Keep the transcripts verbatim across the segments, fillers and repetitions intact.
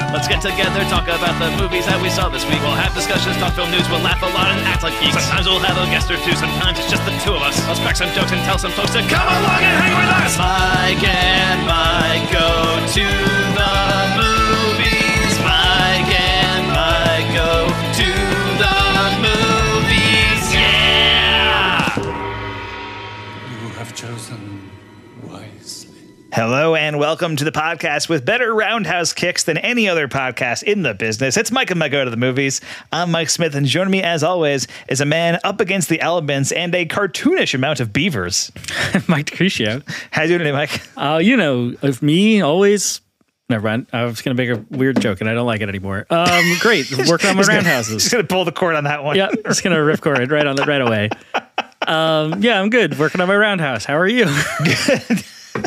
Let's get together, talk about the movies that we saw this week. We'll have discussions, talk film news, we'll laugh a lot and act like geeks. Sometimes we'll have a guest or two, sometimes it's just the two of us. Let's crack some jokes and tell some folks to come along and hang with us. Mike and Mike go to the movies. Mike and Mike go to the movies. Yeah! You have chosen wisely. Hello and welcome to the podcast with better roundhouse kicks than any other podcast in the business. It's Mike and Mike Go to the Movies. I'm Mike Smith, and joining me as always is a man up against the elements and a cartoonish amount of beavers. Mike DeCrucio. How you doing today, Mike? Uh, you know, of me, always... Never mind. I was going to make a weird joke, and I don't like it anymore. Um, great. Working on my roundhouses. Just going to pull the cord on that one. Yeah, just going to rip cord right on the right away. Um, yeah, I'm good. Working on my roundhouse. How are you? Good.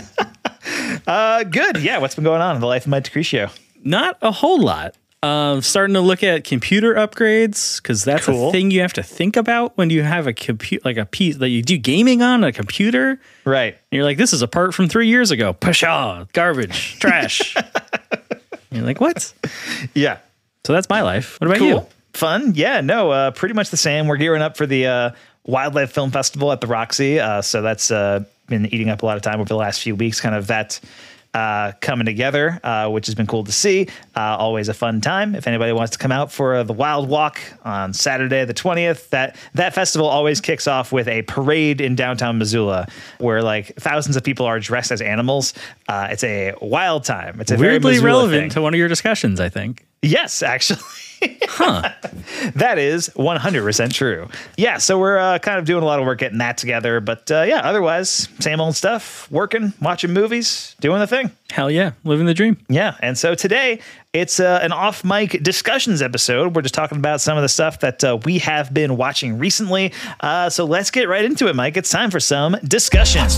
uh, good. Yeah, what's been going on in the life of Mike DeCrucio? Not a whole lot. Um, starting to look at computer upgrades, because that's Cool. a thing you have to think about when you have a compute, like a piece that you do gaming on a computer. Right. And you're like, this is a part from three years ago. Pshaw, garbage, trash. You're like, what? Yeah. So that's my life. What about Cool. you? Fun. Yeah, no, uh, pretty much the same. We're gearing up for the uh, Wildlife Film Festival at the Roxy. Uh, so that's uh, been eating up a lot of time over the last few weeks, kind of that uh, coming together, uh, which has been cool to see. Uh, always a fun time. If anybody wants to come out for uh, the Wild Walk on Saturday, the twentieth, that, that festival always kicks off with a parade in downtown Missoula where like thousands of people are dressed as animals. Uh, it's a wild time. It's a very Weirdly Missoula relevant thing. to one of your discussions, I think. Yes, actually. Huh. That is one hundred percent true. Yeah, so we're uh, kind of doing a lot of work getting that together. But uh, yeah, otherwise, same old stuff, working, watching movies, doing the thing. Hell yeah. Living the dream. Yeah, and so today, it's uh, an off-mic discussions episode. We're just talking about some of the stuff that uh, we have been watching recently. Uh, so let's get right into it, Mike. It's time for some discussions.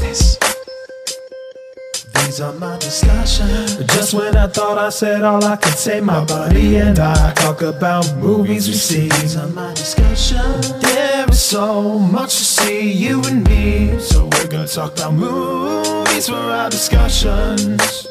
These are my discussions. Just when I thought I said all I could say, my buddy and I talk about movies we see. These are my discussions. There is so much to see, you and me. So we're gonna talk about movies for our discussions.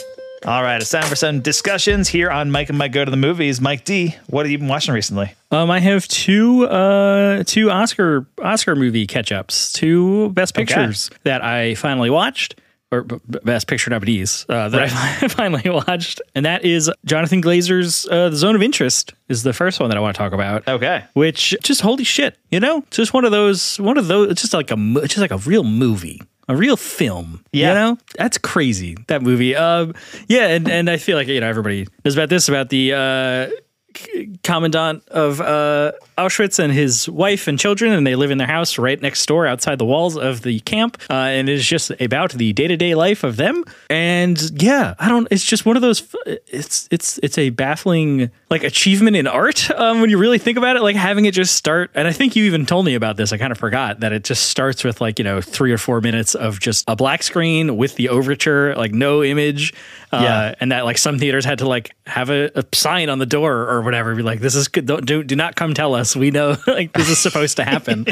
All right, it's time for some discussions here on Mike and Mike Go to the Movies. Mike D, what have you been watching recently? Um, I have two uh, two Oscar Oscar movie catch-ups, two Best Pictures Okay. that I finally watched. Or b- b- Best Picture nominees uh, that Right. I finally watched. And that is Jonathan Glazer's uh, The Zone of Interest is the first one that I want to talk about. Okay. Which, just holy shit, you know? Just one of those, one of those, it's just like a, mo- it's just like a real movie. A real film, Yeah. you know? That's crazy, that movie. Um, yeah, and, and I feel like, you know, everybody knows about this, about the uh, c- commandant of uh, Auschwitz and his wife and children, and they live in their house right next door outside the walls of the camp, uh, and it is just about the day-to-day life of them. And yeah, I don't, it's just one of those, it's it's it's a baffling, like, achievement in art um, when you really think about it, like having it just start, and I think you even told me about this, I kind of forgot, that it just starts with like, you know, three or four minutes of just a black screen with the overture, like no image, uh, Yeah. and that like some theaters had to like have a, a sign on the door or whatever, be like, this is good, don't, do, do not come tell us, we know like this is supposed to happen.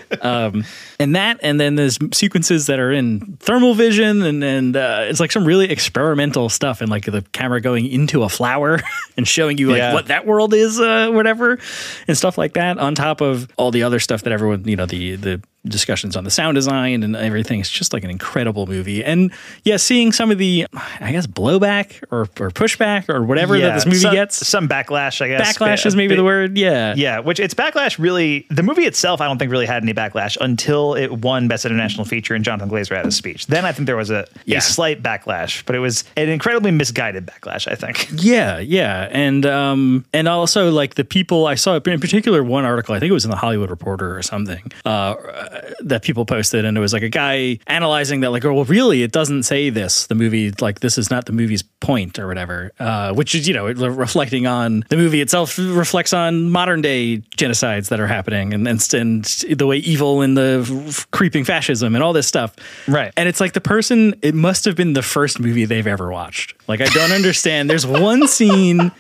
um, and that, and then there's sequences that are in thermal vision, and, and uh, it's like some really experimental stuff, and like the camera going into a flower and showing you like Yeah. what that world is, uh, whatever, and stuff like that, on top of all the other stuff that everyone, you know, the the discussions on the sound design and everything. It's just like an incredible movie. And yeah, seeing some of the, I guess, blowback or, or pushback or whatever that this movie some, gets. Some backlash, I guess. Backlash Ba- is maybe ba- the word. Yeah. Yeah, which it's backlash really, the movie itself I don't think really had any backlash until it won Best International Feature and Jonathan Glazer had his speech. Then I think there was a, Yeah. a slight backlash, but it was an incredibly misguided backlash, I think. Yeah, yeah, and um, and also like the people I saw in particular one article, I think it was in the Hollywood Reporter or something, uh, that people posted, and it was like a guy analyzing that, like, oh, well, really, it doesn't say this. The movie, like, this is not the movie's point or whatever, uh, which is, you know, reflecting on the movie itself, reflects on modern day genocides that are happening, and and, and the way evil and the creeping fascism and all this stuff, Right. And it's like the person, it must have been the first movie they've ever watched. Like, I don't understand. There's one scene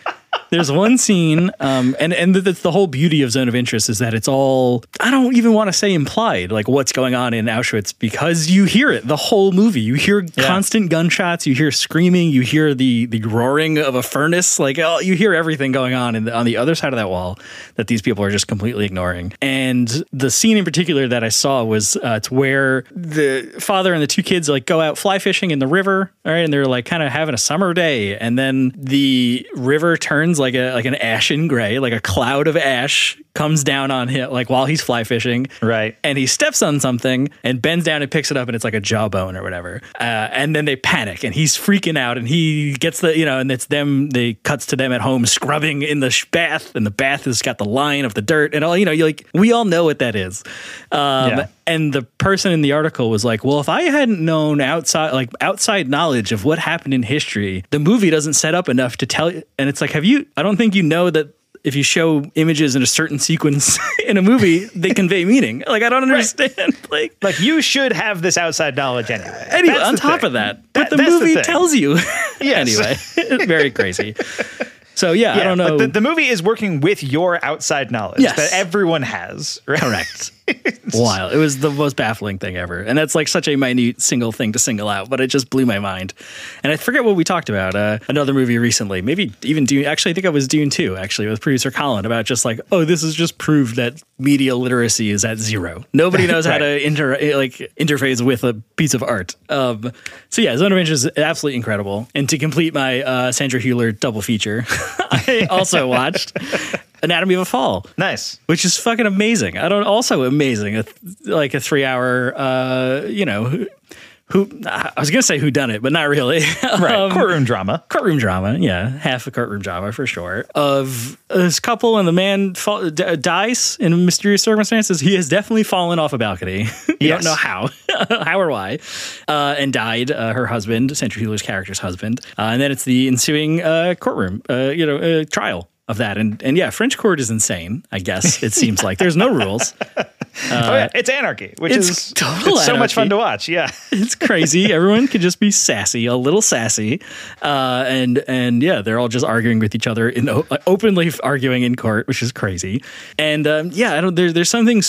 There's one scene, um, and and that's the whole beauty of Zone of Interest is that it's all, I don't even want to say implied, like what's going on in Auschwitz, because you hear it the whole movie. You hear yeah. constant gunshots, you hear screaming, you hear the the roaring of a furnace, like oh, you hear everything going on in the, on the other side of that wall that these people are just completely ignoring. And the scene in particular that I saw was uh, it's where the father and the two kids like go out fly fishing in the river, all right, and they're like kind of having a summer day, and then the river turns like a like an ashen gray, like a cloud of ash comes down on him like while he's fly fishing, right? And he steps on something and bends down and picks it up, and it's like a jawbone or whatever. Uh, and then they panic, and he's freaking out, and he gets the you know, and it's them. They cuts to them at home scrubbing in the bath, and the bath has got the line of the dirt and all. You know, you like we all know what that is. Um, yeah. And the person in the article was like, well, if I hadn't known outside, like outside knowledge of what happened in history, the movie doesn't set up enough to tell you. And it's like, have you, I don't think you know that if you show images in a certain sequence in a movie, they convey meaning. Like, I don't understand. Right. Like, like you should have this outside knowledge anyway. Anyway, on top thing. of that, but that, the movie the tells you. Yes. Anyway, very crazy. So, yeah, yeah, I don't know. But the, the movie is working with your outside knowledge yes. that everyone has. Right? Correct. Wild. It was the most baffling thing ever. And that's like such a minute single thing to single out, but it just blew my mind. And I forget what we talked about. Uh, another movie recently, maybe even Dune. Actually, I think it was Dune two, actually, with producer Colin, about just like, oh, this is just proved that media literacy is at zero. Nobody knows right. how to inter like interface with a piece of art. Um, so yeah, Zone of Interest is absolutely incredible. And to complete my uh, Sandra Hüller double feature, I also watched Anatomy of a Fall. Nice. Which is fucking amazing. I don't also amazing. A, like a three hour, uh, you know, who, who I was going to say who done it, but not really. Right. um, courtroom drama. Courtroom drama. Yeah. Half a courtroom drama for sure. Of this couple and the man fall, d- dies in mysterious circumstances. He has definitely fallen off a balcony. You yes. don't know how, how or why, uh, and died. Uh, her husband, Sandra Hüller's character's husband. Uh, and then it's the ensuing uh, courtroom, uh, you know, uh, trial of that. And and yeah, French court is insane, I guess. It seems like there's no rules. Uh, oh, yeah. It's anarchy, which it's is total it's so anarchy. much fun to watch. Yeah. It's crazy. Everyone can just be sassy, a little sassy. Uh, and and yeah, they're all just arguing with each other, in openly arguing in court, which is crazy. And um, yeah, I don't, there, there's something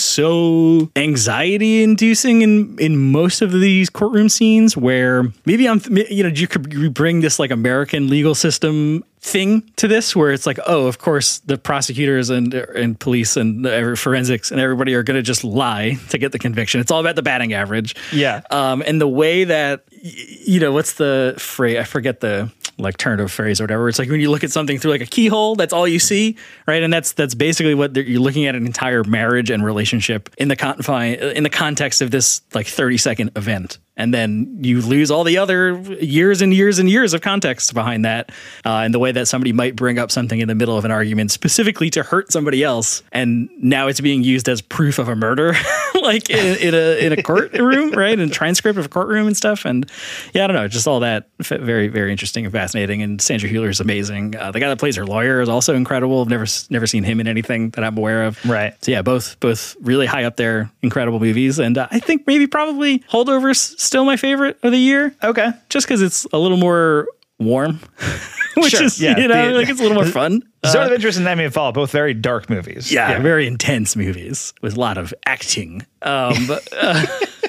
so anxiety inducing in, in most of these courtroom scenes where maybe I'm, you know, you could bring this like American legal system thing to this where it's like, oh, of course the prosecutors and and police and the forensics and everybody are going to just lie to get the conviction. It's all about the batting average. Yeah. Um, and the way that, you know, what's the phrase? I forget the like turn of phrase or whatever. It's like when you look at something through like a keyhole, that's all you see, right? And that's that's basically what you're looking at, an entire marriage and relationship in the confine in the context of this like thirty second event. And then you lose all the other years and years and years of context behind that, uh, and the way that somebody might bring up something in the middle of an argument specifically to hurt somebody else, and now it's being used as proof of a murder, like in, in a in a courtroom, right? In a transcript of a courtroom and stuff. And yeah, I don't know, just all that very very interesting and fascinating. And Sandra Hüller is amazing. Uh, the guy that plays her lawyer is also incredible. I've never never seen him in anything that I'm aware of. Right. So yeah, both both really high up there, incredible movies. And uh, I think maybe probably Holdovers still my favorite of the year. Okay. Just because it's a little more warm, which sure, is, yeah, you know, the, like it's a little more fun. Zone Uh, of Interest and Anatomy of a Fall, both very dark movies. yeah, yeah, very intense movies with a lot of acting. Um, but, uh,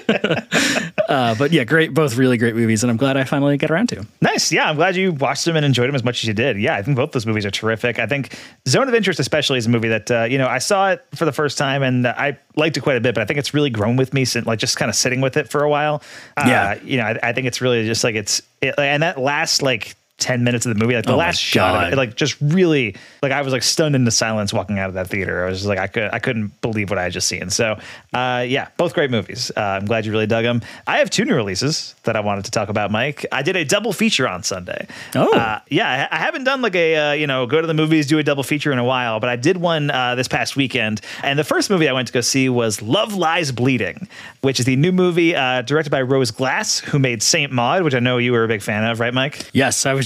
uh, but yeah, great, both really great movies, and I'm glad I finally got around to. Nice. Yeah, I'm glad you watched them and enjoyed them as much as you did. Yeah, I think both those movies are terrific. I think Zone of Interest especially is a movie that, uh, you know, I saw it for the first time and I liked it quite a bit, but I think it's really grown with me since, like, just kind of sitting with it for a while. Uh, Yeah. You know, I, I think it's really just like it's, it, and that last, like, ten minutes of the movie, like the Oh my last shot of God. it, like just really, like I was like stunned into silence walking out of that theater. I was just like, I could, I couldn't believe what I had just seen. So, uh, yeah, both great movies. Uh, I'm glad you really dug them. I have two new releases that I wanted to talk about, Mike. I did a double feature on Sunday. Oh. uh, yeah, I, I haven't done like a, uh, you know, go to the movies, do a double feature in a while, but I did one uh, this past weekend. And the first movie I went to go see was Love Lies Bleeding, which is the new movie uh, directed by Rose Glass, who made Saint Maud, which I know you were a big fan of, right, Mike? Yes, I was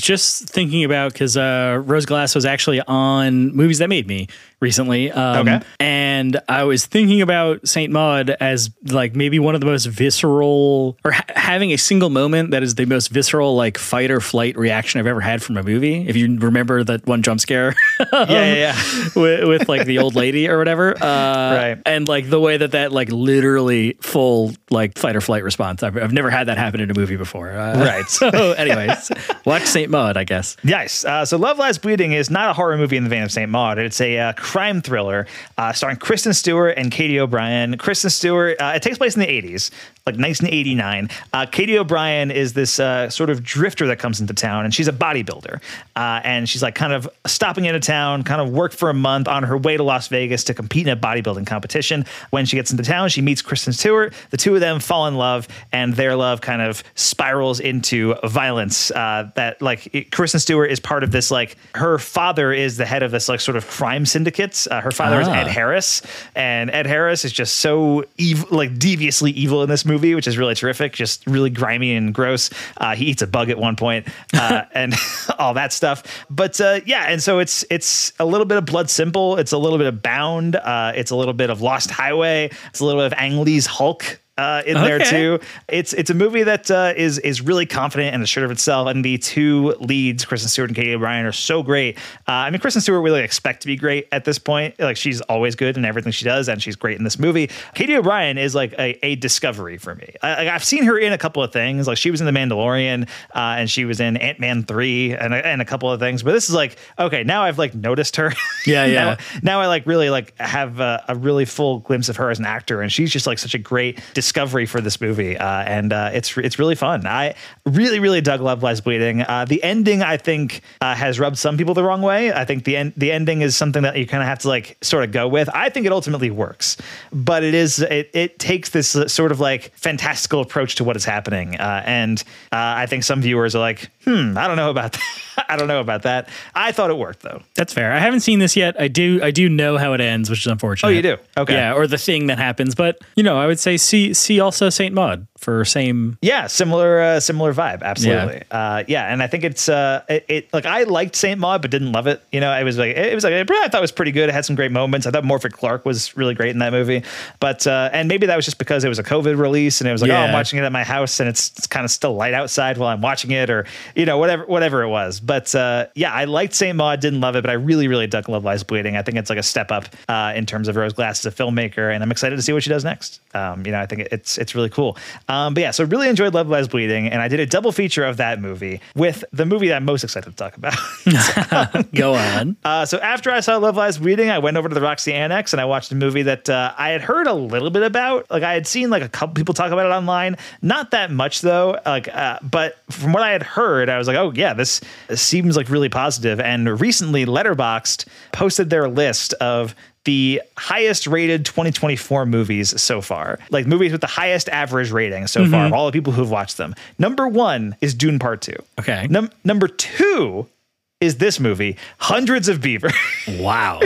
just thinking about because uh, Rose Glass was actually on Movies That Made Me recently. Um, Okay. And I was thinking about Saint Maud as like maybe one of the most visceral or ha- having a single moment that is the most visceral like fight or flight reaction I've ever had from a movie. If you remember that one jump scare Yeah, yeah, yeah. with, with like the old lady or whatever. Uh, Right. And like the way that that like literally full like fight or flight response. I've, I've never had that happen in a movie before. Uh, Right. So anyways, watch Saint Maud, I guess. Nice. Uh, so Love Lies Bleeding is not a horror movie in the vein of Saint Maud. It's a uh, crime thriller uh, starring Kristen Stewart and Katie O'Brien. Kristen Stewart, uh, it takes place in the eighties, like nineteen eighty-nine. Uh, Katie O'Brien is this uh, sort of drifter that comes into town, and she's a bodybuilder. Uh, and she's like kind of stopping into town, kind of work for a month on her way to Las Vegas to compete in a bodybuilding competition. When she gets into town, she meets Kristen Stewart. The two of them fall in love, and their love kind of spirals into violence. Uh, that like it, Kristen Stewart is part of this, like her father is the head of this like sort of crime syndicates. Uh, her father is Ah. Ed Harris, and Ed Harris is just so evil, like deviously evil in this movie, which is really terrific. Just really grimy and gross. Uh, he eats a bug at one point, uh, and all that stuff. But uh, yeah, and so it's it's a little bit of Blood Simple. It's a little bit of Bound. Uh, it's a little bit of Lost Highway. It's a little bit of Ang Lee's Hulk. Uh, in there Okay. too. It's it's a movie that uh, is is really confident and assured of itself, and the two leads, Kristen Stewart and Katie O'Brien, are so great. Uh, I mean, Kristen Stewart really expect to be great at this point. Like she's always good in everything she does, and she's great in this movie. Katie O'Brien is like a, a discovery for me. I, like, I've seen her in a couple of things. Like she was in The Mandalorian, uh, and she was in Ant-Man three, and a, and a couple of things. But this is like okay, now I've like noticed her. Yeah, yeah. now, now I like really like have a, a really full glimpse of her as an actor, and she's just like such a great discovery for this movie, uh, and uh, it's it's really fun. I really really dug Love Lies Bleeding. Uh, the ending I think uh, has rubbed some people the wrong way. I think the end the ending is something that you kind of have to like sort of go with. I think it ultimately works, but it is it it takes this sort of like fantastical approach to what is happening, uh, and uh, I think some viewers are like, hmm, I don't know about that. I don't know about that. I thought it worked though. That's fair. I haven't seen this yet. I do I do know how it ends, which is unfortunate. Oh, you do? Okay. Yeah, or the thing that happens. But, you know, I would say see see also Saint Maud for same. Yeah, similar uh, similar vibe. Absolutely. Yeah. Uh, yeah, and I think it's uh, it, it like I liked Saint Maud but didn't love it. You know, it was like it was like I thought it was pretty good. It had some great moments. I thought Morfydd Clark was really great in that movie. But uh, and maybe that was just because it was a COVID release and it was like, Yeah. oh, I'm watching it at my house and it's, it's kind of still light outside while I'm watching it, or you know, whatever whatever it was. But uh, yeah, I liked Saint Maud, didn't love it, but I really really dug Love Lies Bleeding. I think it's like a step up uh, in terms of Rose Glass as a filmmaker, and I'm excited to see what she does next. Um, you know, I think it's it's really cool. Um, but yeah, so really enjoyed Love Lies Bleeding, and I did a double feature of that movie with the movie that I'm most excited to talk about. Go on. Uh, so after I saw Love Lies Bleeding, I went over to the Roxy Annex and I watched a movie that uh, I had heard a little bit about. Like I had seen like a couple people talk about it online, not that much though. Like, uh, but from what I had heard, I was like, oh yeah, this, this seems like really positive. And recently, Letterboxd posted their list of the highest rated twenty twenty-four movies so far, like movies with the highest average rating so mm-hmm. far of all the people who've watched them. Number one is Dune Part Two. Okay. Num- number two is this movie, Hundreds of Beavers. Wow.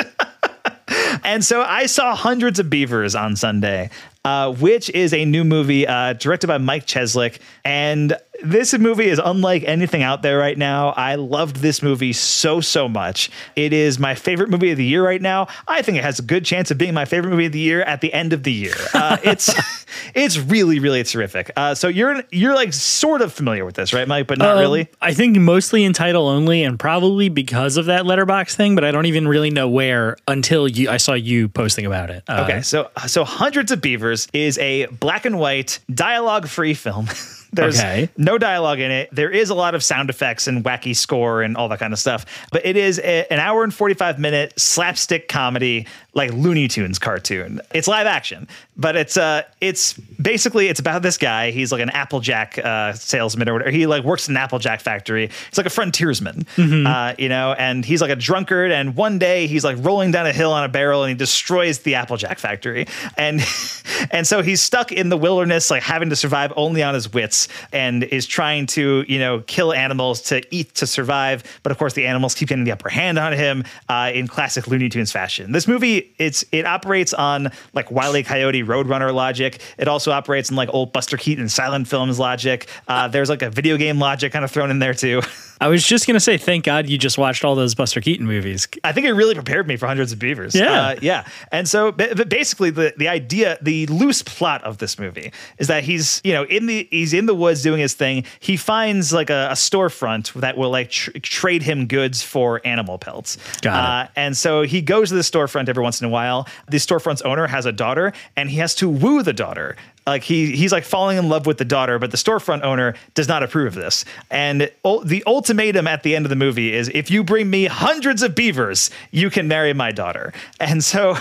And so I saw Hundreds of Beavers on Sunday, uh, which is a new movie uh, directed by Mike Cheslick. And this movie is unlike anything out there right now. I loved this movie so, so much. It is my favorite movie of the year right now. I think it has a good chance of being my favorite movie of the year at the end of the year. Uh, it's it's really, really terrific. Uh, so you're you're like sort of familiar with this, right, Mike? But not um, really? I think mostly in title only, and probably because of that Letterboxd thing, but I don't even really know where until you I saw you posting about it. Uh, okay, so so Hundreds of Beavers is a black and white dialogue-free film. There's okay. no dialogue in it. There is a lot of sound effects and wacky score and all that kind of stuff. But it is a, an hour and forty-five minute slapstick comedy, like Looney Tunes cartoon. It's live action, but it's uh, it's basically it's about this guy. He's like an Applejack uh, salesman or whatever. He like works in an Applejack factory. He's like a frontiersman, mm-hmm. uh, you know, and he's like a drunkard. And one day he's like rolling down a hill on a barrel and he destroys the Applejack factory. And and so he's stuck in the wilderness, like having to survive only on his wits, and is trying to, you know, kill animals to eat to survive. But of course, the animals keep getting the upper hand on him uh, in classic Looney Tunes fashion. This movie, it's it operates on like Wile E. Coyote Roadrunner logic. It also operates in like old Buster Keaton silent films logic. Uh, there's like a video game logic kind of thrown in there too. I was just gonna say, thank God you just watched all those Buster Keaton movies. I think it really prepared me for Hundreds of Beavers. Yeah. Uh, yeah. And so ba- ba- basically the, the idea, the loose plot of this movie is that he's, you know, in the, he's in the woods doing his thing. He finds like a, a storefront that will like tr- trade him goods for animal pelts. Got it. Uh, and so he goes to the storefront every once in a while. The storefront's owner has a daughter and he has to woo the daughter. Like he he's like falling in love with the daughter, but the storefront owner does not approve of this. And ul- the ultimatum at the end of the movie is, if you bring me hundreds of beavers, you can marry my daughter. And so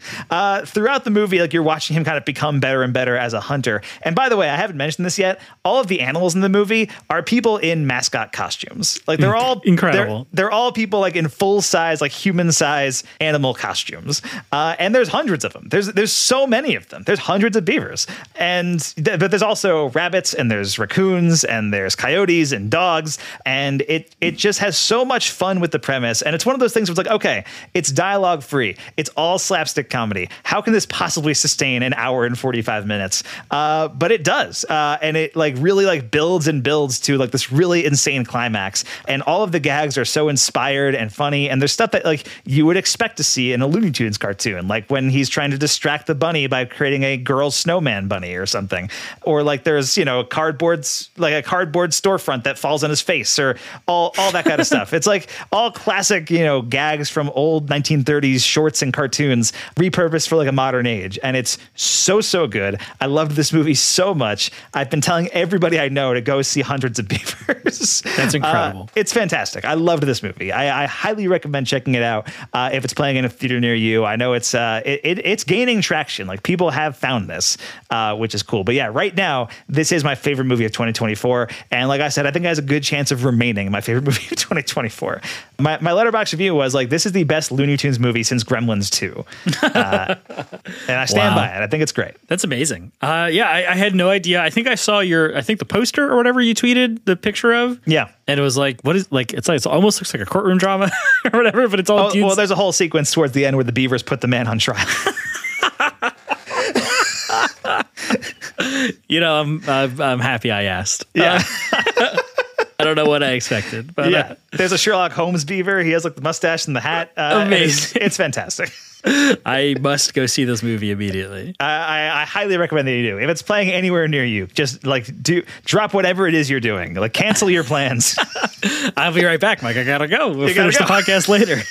uh, throughout the movie, like you're watching him kind of become better and better as a hunter. And by the way, I haven't mentioned this yet. All of the animals in the movie are people in mascot costumes. Like they're all Incredible. They're, they're all people like in full size, like human size animal costumes. Uh, and there's hundreds of them. There's there's so many of them. There's hundreds of beavers. And th- but there's also rabbits and there's raccoons and there's coyotes and dogs. And it it just has so much fun with the premise. And it's one of those things where it's like, okay, it's dialogue free. It's all slapstick comedy. How can this possibly sustain an hour and forty-five minutes? Uh, but it does. Uh, and it like really like builds and builds to like this really insane climax. And all of the gags are so inspired and funny. And there's stuff that like you would expect to see in a Looney Tunes cartoon, like when he's trying to distract the bunny by creating a girl snowman bunny or something. Or like there's, you know, cardboards, like a cardboard storefront that falls on his face, or all, all that kind of stuff. It's like all classic, you know, gags from old nineteen thirties shorts and cartoons repurposed for like a modern age. And it's so, so good. I loved this movie so much. I've been telling everybody I know to go see Hundreds of Beavers. That's incredible. Uh, it's fantastic. I loved this movie. I, I highly recommend checking it out uh, if it's playing in a theater near you. I know it's uh, it, it, it's gaining traction. Like people have found this, uh, which is cool. But yeah, right now, this is my favorite movie of twenty twenty-four. And like I said, I think it has a good chance of remaining my favorite movie of twenty twenty-four. My, my Letterboxd review was like, this is the best Looney Tunes movie since Gremlins two. Uh, and I stand Wow. by it. I think it's great. That's amazing. Uh, yeah, I, I had no idea. I think I saw your, I think the poster or whatever you tweeted the picture of. Yeah. And it was like, what is like, it's like, it almost looks like a courtroom drama or whatever, but it's all Oh, dudes. well, there's a whole sequence towards the end where the beavers put the man on trial. You know, I'm, I'm, I'm happy I asked. Yeah. Uh, I don't know what I expected, but Yeah. uh, There's a Sherlock Holmes beaver. He has like the mustache and the hat. Uh, and It's, Amazing. it's fantastic. I must go see this movie immediately. I, I, I highly recommend that you do. If it's playing anywhere near you, just like do drop whatever it is you're doing. Like cancel your plans. I'll be right back, Mike. I gotta go. We'll You gotta finish the go. podcast later.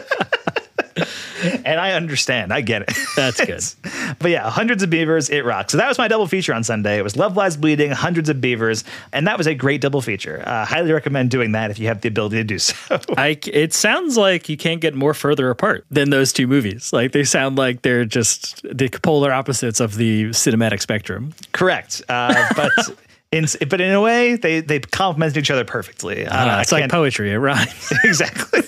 And I understand. I get it. That's good. But yeah, Hundreds of Beavers, it rocks. So that was my double feature on Sunday. It was Love Lies Bleeding, Hundreds of Beavers, and that was a great double feature. Uh, highly recommend doing that if you have the ability to do so. I, it sounds like you can't get more further apart than those two movies. Like they sound like they're just the polar opposites of the cinematic spectrum. Correct. Uh, but in but in a way, they they complement each other perfectly. Uh, Uh, it's I like can't- poetry. It rhymes. Exactly.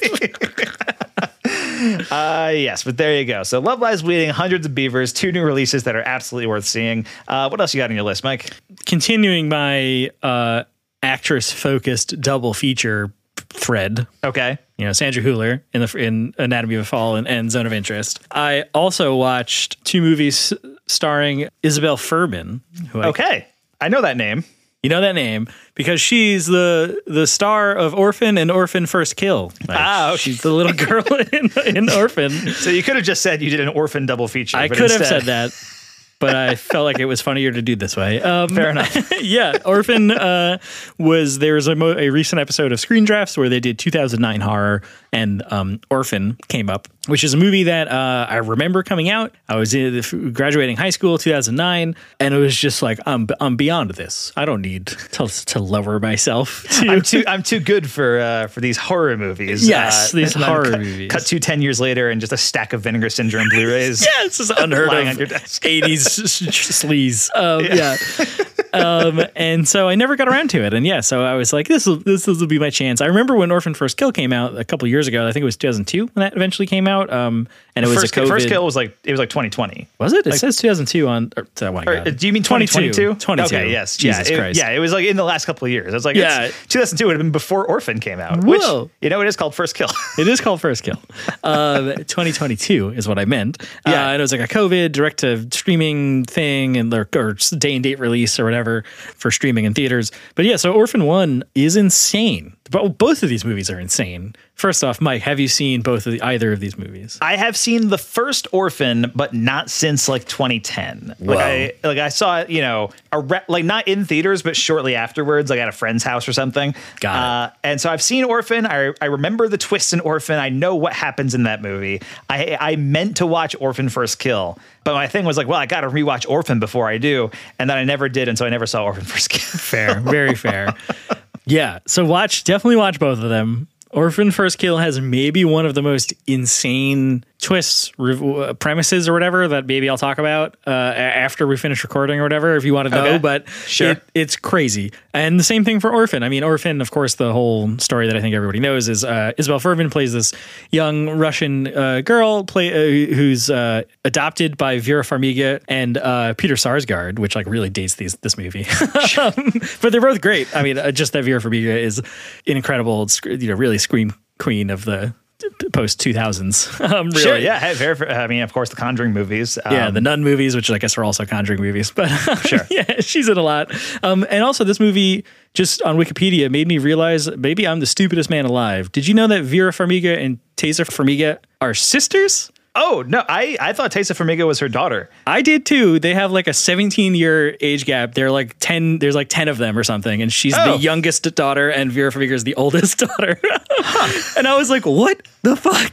uh, yes, but there you go. So Love Lies Bleeding, Hundreds of Beavers, two new releases that are absolutely worth seeing. Uh, what else you got on your list, Mike? Continuing my uh, actress-focused double feature thread. Okay. You know, Sandra Hüller in the in Anatomy of a Fall and, and Zone of Interest. I also watched two movies starring Isabel Fuhrman. Who I, Okay. I know that name. You know that name because she's the the star of Orphan and Orphan First Kill. Like, Ah, okay. she's the little girl in, in Orphan. So you could have just said you did an orphan double feature. I but could have instead- said that, but I felt like it was funnier to do this way. Um, Fair enough. Yeah, Orphan uh, was there was a, mo- a recent episode of Screen Drafts where they did two thousand nine horror, and um, Orphan came up, which is a movie that uh, I remember coming out. I was in, graduating high school, two thousand nine, and it was just like I'm I'm beyond this. I don't need to to lower myself. To, I'm too I'm too good for uh, for these horror movies. Yes, these and then horror cut, movies. Cut to ten years later and just a stack of Vinegar Syndrome Blu-rays. Yeah, it's just unheard Lying of on your desk. eighties sleaze. Um, yeah. um, and so I never got around to it. And yeah, so I was like, this will this will be my chance. I remember when Orphan First Kill came out a couple years ago. I think it was two thousand two when that eventually came out. Um, and it was First, a COVID. first kill was like it was like twenty twenty. Was it? It says two thousand two on. Or, oh my Or, God. uh, do you mean twenty twenty-two? twenty-two. Okay, yes. Jesus yeah, it, Christ. yeah, it was like in the last couple of years. I was like, Yeah. it's, two thousand two would have been before Orphan came out. Whoa. Which, you know, it is called First Kill. It is called First Kill. Um, twenty twenty-two is what I meant. Yeah. Uh, and it was like a COVID direct to streaming thing and or, or day and date release or whatever for streaming in theaters. But yeah, so Orphan One is insane. But both of these movies are insane. First off, Mike, have you seen both of the, either of these movies? I have seen the first Orphan, but not since like twenty ten. Like Whoa. I like I saw it, you know, a re- like not in theaters, but shortly afterwards, like at a friend's house or something. Got it. Uh, and so I've seen Orphan. I I remember the twist in Orphan. I know what happens in that movie. I I meant to watch Orphan First Kill, but my thing was like, well, I got to rewatch Orphan before I do, and then I never did, and so I never saw Orphan First Kill. Fair, very fair. Yeah, so watch, definitely watch both of them. Orphan First Kill has maybe one of the most insane twists, re- premises or whatever that maybe I'll talk about uh, after we finish recording or whatever, if you want to know, Okay. but Sure. it, it's crazy. And the same thing for Orphan. I mean, Orphan, of course, the whole story that I think everybody knows is uh, Isabel Fuhrman plays this young Russian uh, girl play uh, who's uh, adopted by Vera Farmiga and uh, Peter Sarsgaard, which like really dates these this movie. um, but they're both great. I mean, uh, just that Vera Farmiga is an incredible, you know, really scream queen of the post two thousands. Um, really. Sure, yeah. Hey, very, I mean, of course, the Conjuring movies. Um, Yeah, the Nun movies, which I guess are also Conjuring movies, but Sure. yeah, she's in a lot. Um, and also, this movie just on Wikipedia made me realize maybe I'm the stupidest man alive. Did you know that Vera Farmiga and Taissa Farmiga are sisters? Oh no, I, I thought Taissa Farmiga was her daughter. I did too. They have like a seventeen year age gap. They're like ten. There's like ten of them or something, and she's Oh. the youngest daughter, and Vera Farmiga is the oldest daughter. And I was like, what the fuck?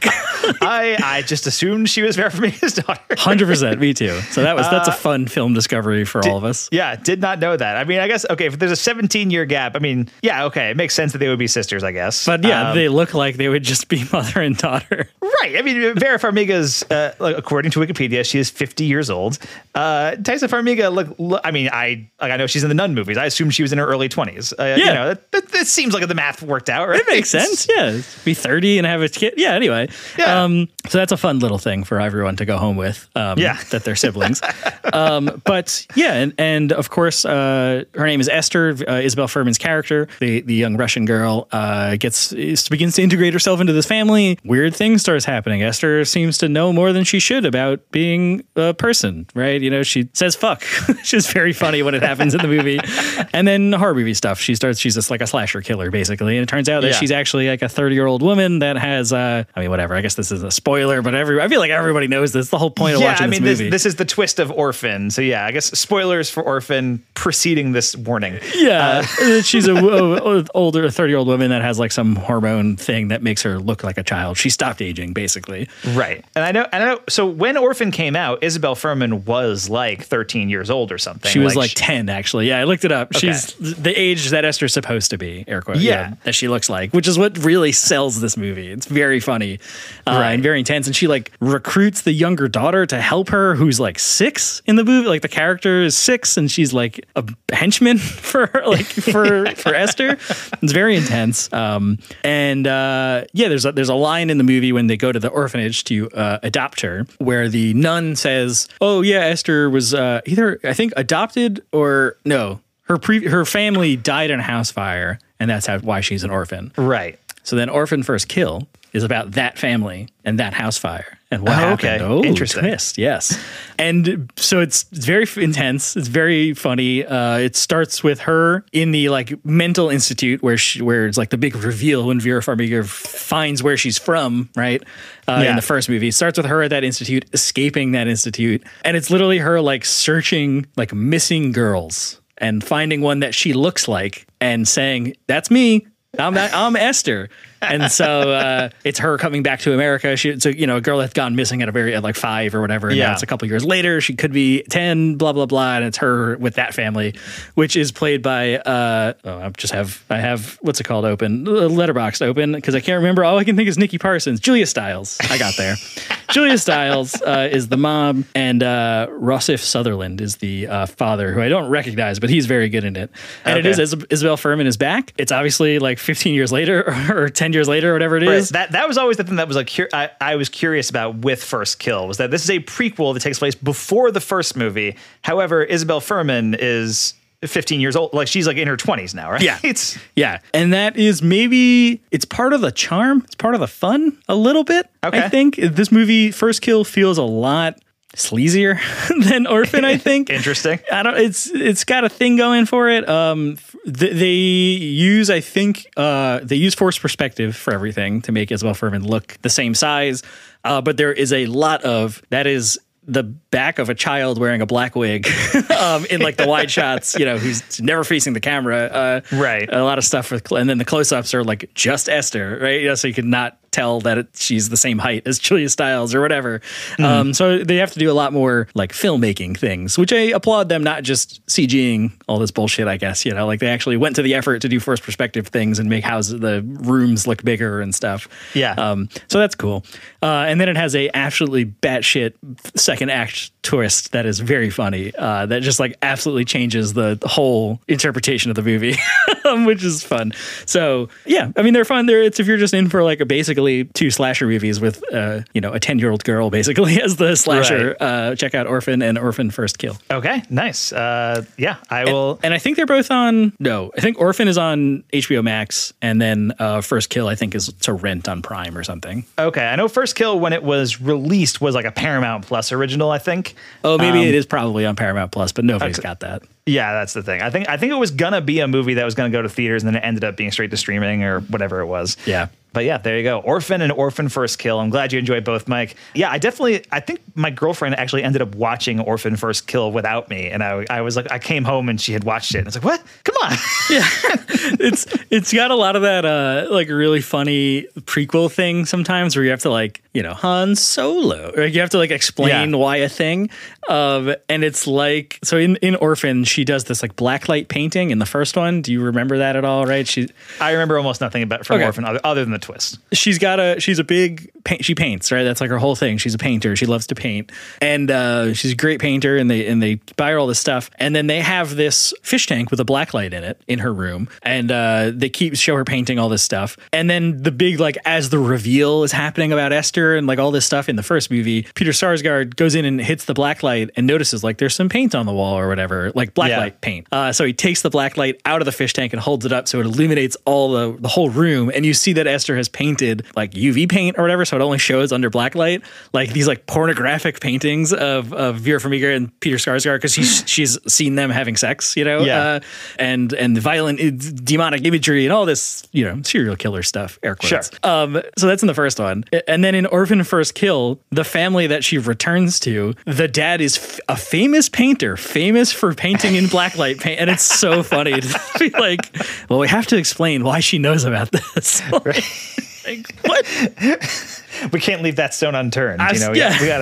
I I just assumed she was Vera Farmiga's daughter. Hundred percent, me too. So that was that's a fun film discovery for all of us. Yeah, did not know that. I mean, I guess okay, if there's a seventeen year gap, I mean, yeah, okay, it makes sense that they would be sisters, I guess. But yeah, Um, they look like they would just be mother and daughter. right. I mean, Vera Farmiga's, uh, like, according to Wikipedia, she is fifty years old. Uh, Taissa Farmiga, look, look, I mean, I like I know she's in the Nun movies. I assume she was in her early twenties. Uh, Yeah. you know, that, that, that seems like the math worked out, right? It makes sense. Yeah. Be thirty and have a kid. Yeah. Anyway. Yeah. Um, so that's a fun little thing for everyone to go home with. Um, Yeah. That they're siblings. um, but yeah. And, and of course, uh, her name is Esther, uh, Isabel Fuhrman's character, the, the young Russian girl, uh, gets, begins to integrate herself into this family. Weird things starts happening. Esther seems to know more than she should about being a person, right? You know, she says fuck. She's very funny when it happens in the movie. And then horror movie stuff. She starts, she's just like a slasher killer, basically. And it turns out that Yeah. she's actually like a thirty year old woman that has, uh, I mean, whatever. I guess this is a spoiler, but every, I feel like everybody knows this. The whole point of Yeah, watching I mean, this this, movie. this is the twist of Orphan. So yeah, I guess spoilers for Orphan preceding this warning. Yeah, uh, she's a, a, a older thirty year old woman that has like some hormone thing that makes her look like a child. She stopped aging, basically. Right. And I know, and I know, so when Orphan came out, Isabel Fuhrman was like thirteen years old or something. She was like, she- ten, actually. Yeah, I looked it up. Okay. She's the age that Esther's supposed to be, air quotes. Yeah. That she looks like, which is what really sells this movie. It's very funny uh, Right. and very intense. And she like recruits the younger daughter to help her, who's like six in the movie. Like the character is six, and she's like a henchman for her, like for for Esther. It's very intense. Um, and uh, yeah, there's a, there's a line in the movie when they go to the orphanage to uh, adopt her, where the nun says, "Oh yeah, Esther was uh, either I think adopted or no, her pre her family died in a house fire, and that's how why she's an orphan." right. So then, Orphan First Kill is about that family and that house fire and what Oh, happened. okay. Oh, Interesting. twist, yes. And so it's, it's very f- intense. It's very funny. Uh, it starts with her in the like mental institute where she, where it's like the big reveal when Vera Farmiga finds where she's from, right? Uh, Yeah. In the first movie, it starts with her at that institute, escaping that institute, and it's literally her like searching like missing girls and finding one that she looks like and saying, "That's me. I'm not, I'm Esther." And so uh, it's her coming back to America. She, so you know, a girl that's gone missing at a very at like five or whatever. And Yeah. now it's a couple years later. She could be ten. Blah blah blah. And it's her with that family, which is played by. Uh, oh, I just have I have what's it called open Letterboxd open because I can't remember. All I can think is Nikki Parsons, Julia Stiles. I got there. Julia Stiles uh, is the mom, and uh, Rossif Sutherland is the uh, father, who I don't recognize, but he's very good in it. And Okay. it is Is- Isabel Fuhrman is back. It's obviously like fifteen years later or, or ten years later or whatever it Right. is. That that was always the thing that was like cur- I, I was curious about with First Kill was that this is a prequel that takes place before the first movie. However, Isabel Fuhrman is fifteen years old. Like she's like in her twenties now, right? Yeah. It's Yeah. And that is maybe, it's part of the charm. It's part of the fun a little bit. Okay. I think this movie, First Kill, feels a lot sleazier than Orphan, I think. Interesting. I don't. It's it's got a thing going for it. Um, th- they use, I think, uh, they use forced perspective for everything to make Isabelle Fuhrman look the same size. Uh, but there is a lot of that is the back of a child wearing a black wig um, in like the wide shots, you know, who's never facing the camera. Uh, right. A lot of stuff. With, and then the close-ups are like just Esther, right? You know, so you could not tell that it, she's the same height as Julia Stiles or whatever. Mm. Um, so they have to do a lot more like filmmaking things, which I applaud them, not just CGing all this bullshit, I guess, you know, like they actually went to the effort to do first perspective things and make houses, the rooms look bigger and stuff. Yeah. Um, so that's cool. Uh, and then it has a absolutely batshit second act twist that is very funny. Uh, that just like absolutely changes the whole interpretation of the movie, which is fun. So yeah, I mean, they're fun. They're, it's if you're just in for like a basically two slasher movies with, uh, you know, a ten year old girl basically as the slasher, right. uh, check out Orphan and Orphan First Kill. Okay, nice. Uh, yeah, I will. And, and I think they're both on, no, I think Orphan is on H B O Max and then uh, First Kill I think is to rent on Prime or something. Okay, I know First Kill when it was released was like a Paramount Plus original, I think. Oh, maybe um, it is probably on Paramount Plus, but nobody's okay. got that. Yeah, that's the thing. I think I think it was gonna be a movie that was gonna go to theaters, and then it ended up being straight to streaming or whatever it was. Yeah. But yeah, there you go. Orphan and Orphan First Kill. I'm glad you enjoyed both, Mike. Yeah, I definitely, I think my girlfriend actually ended up watching Orphan First Kill without me. And I, I was like, I came home and she had watched it. And I was like, what? Come on. Yeah. it's, it's got a lot of that, uh, like really funny prequel thing sometimes where you have to like, you know, Han Solo, or you have to like explain yeah. why a thing. Um, and it's like, so in, in Orphan, she does this like blacklight painting in the first one. Do you remember that at all? Right. She, I remember almost nothing about from okay. Orphan other, other than the twist. She's got a, she's a big paint, she paints, right? That's like her whole thing. She's a painter. She loves to paint. And, uh, she's a great painter and they, and they buy her all this stuff. And then they have this fish tank with a black light in it in her room. And, uh, they keep, show her painting all this stuff. And then the big, like, as the reveal is happening about Esther and like all this stuff in the first movie, Peter Sarsgaard goes in and hits the black light and notices like there's some paint on the wall or whatever, like black yeah. light paint. Uh, so he takes the black light out of the fish tank and holds it up so it illuminates all the, the whole room. And you see that Esther has painted like U V paint or whatever, so it only shows under black light, like these like pornographic paintings of, of Vera Farmiga and Peter Sarsgaard because she's she's seen them having sex, you know, yeah. uh, and and violent demonic imagery and all this, you know, serial killer stuff, air quotes. Sure. Um, so that's in the first one, and then in Orphan First Kill, the family that she returns to, the dad is f- a famous painter, famous for painting in blacklight paint, and it's so funny to be like, well, we have to explain why she knows about this. Right. Like, what? We can't leave that stone unturned. I, you know, yeah. we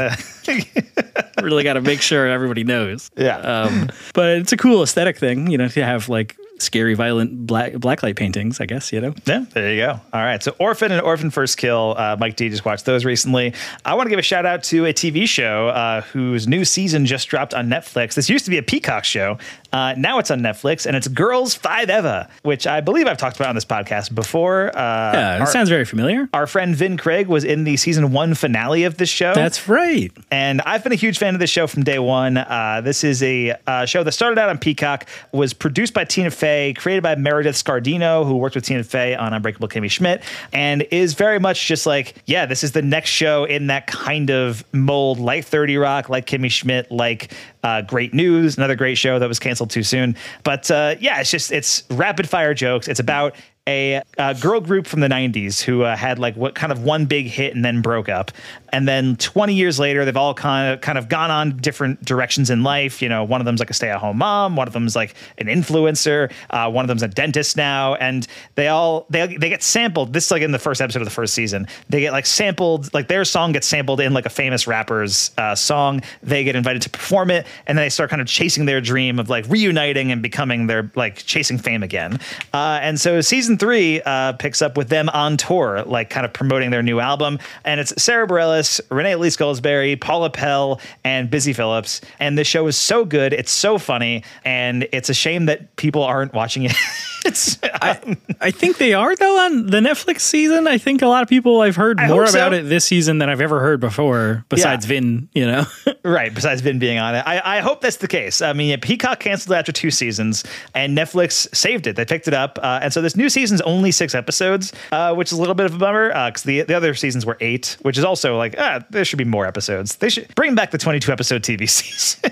gotta really got to make sure everybody knows. Yeah. Um, but it's a cool aesthetic thing, you know, to have like scary, violent black blacklight paintings, I guess, you know? Yeah, there you go. All right. So Orphan and Orphan First Kill, uh, Mike D just watched those recently. I want to give a shout out to a T V show uh, whose new season just dropped on Netflix. This used to be a Peacock show. Uh, now it's on Netflix, and it's Girls Five Eva, which I believe I've talked about on this podcast before. Uh, yeah, it our, sounds very familiar. Our friend Vin Craig was in the season one finale of this show. That's right. And I've been a huge fan of this show from day one. Uh, this is a uh, show that started out on Peacock, was produced by Tina Fey, created by Meredith Scardino, who worked with Tina Fey on Unbreakable Kimmy Schmidt, and is very much just like, yeah, this is the next show in that kind of mold, like thirty Rock, like Kimmy Schmidt, like uh, Great News, another great show that was canceled too soon. But uh, yeah, it's just, it's rapid fire jokes. It's about a, a girl group from the nineties who uh, had like what kind of one big hit and then broke up. And then twenty years later, they've all kind of kind of gone on different directions in life. You know, one of them's like a stay-at-home mom. One of them's like an influencer. Uh, one of them's a dentist now. And they all they they get sampled. This is like in the first episode of the first season. They get like sampled, like their song gets sampled in like a famous rapper's uh, song. They get invited to perform it, and then they start kind of chasing their dream of like reuniting and becoming their like chasing fame again. Uh, and so season three uh, picks up with them on tour, like kind of promoting their new album. And it's Sarah Bareilles, Renee Elise Goldsberry, Paula Pell, and Busy Phillips. And this show is so good. It's so funny. And it's a shame that people aren't watching it It's, um, I, I think they are, though, on the Netflix season. I think a lot of people, I've heard I more hope about so. it this season than I've ever heard before, besides Yeah. Vin, you know? Right, besides Vin being on it. I, I hope that's the case. I mean, Peacock canceled after two seasons, and Netflix saved it. They picked it up. Uh, and so this new season's only six episodes, uh, which is a little bit of a bummer, because the, the other seasons were eight, which is also like, ah, there should be more episodes. They should bring back the twenty-two episode T V season.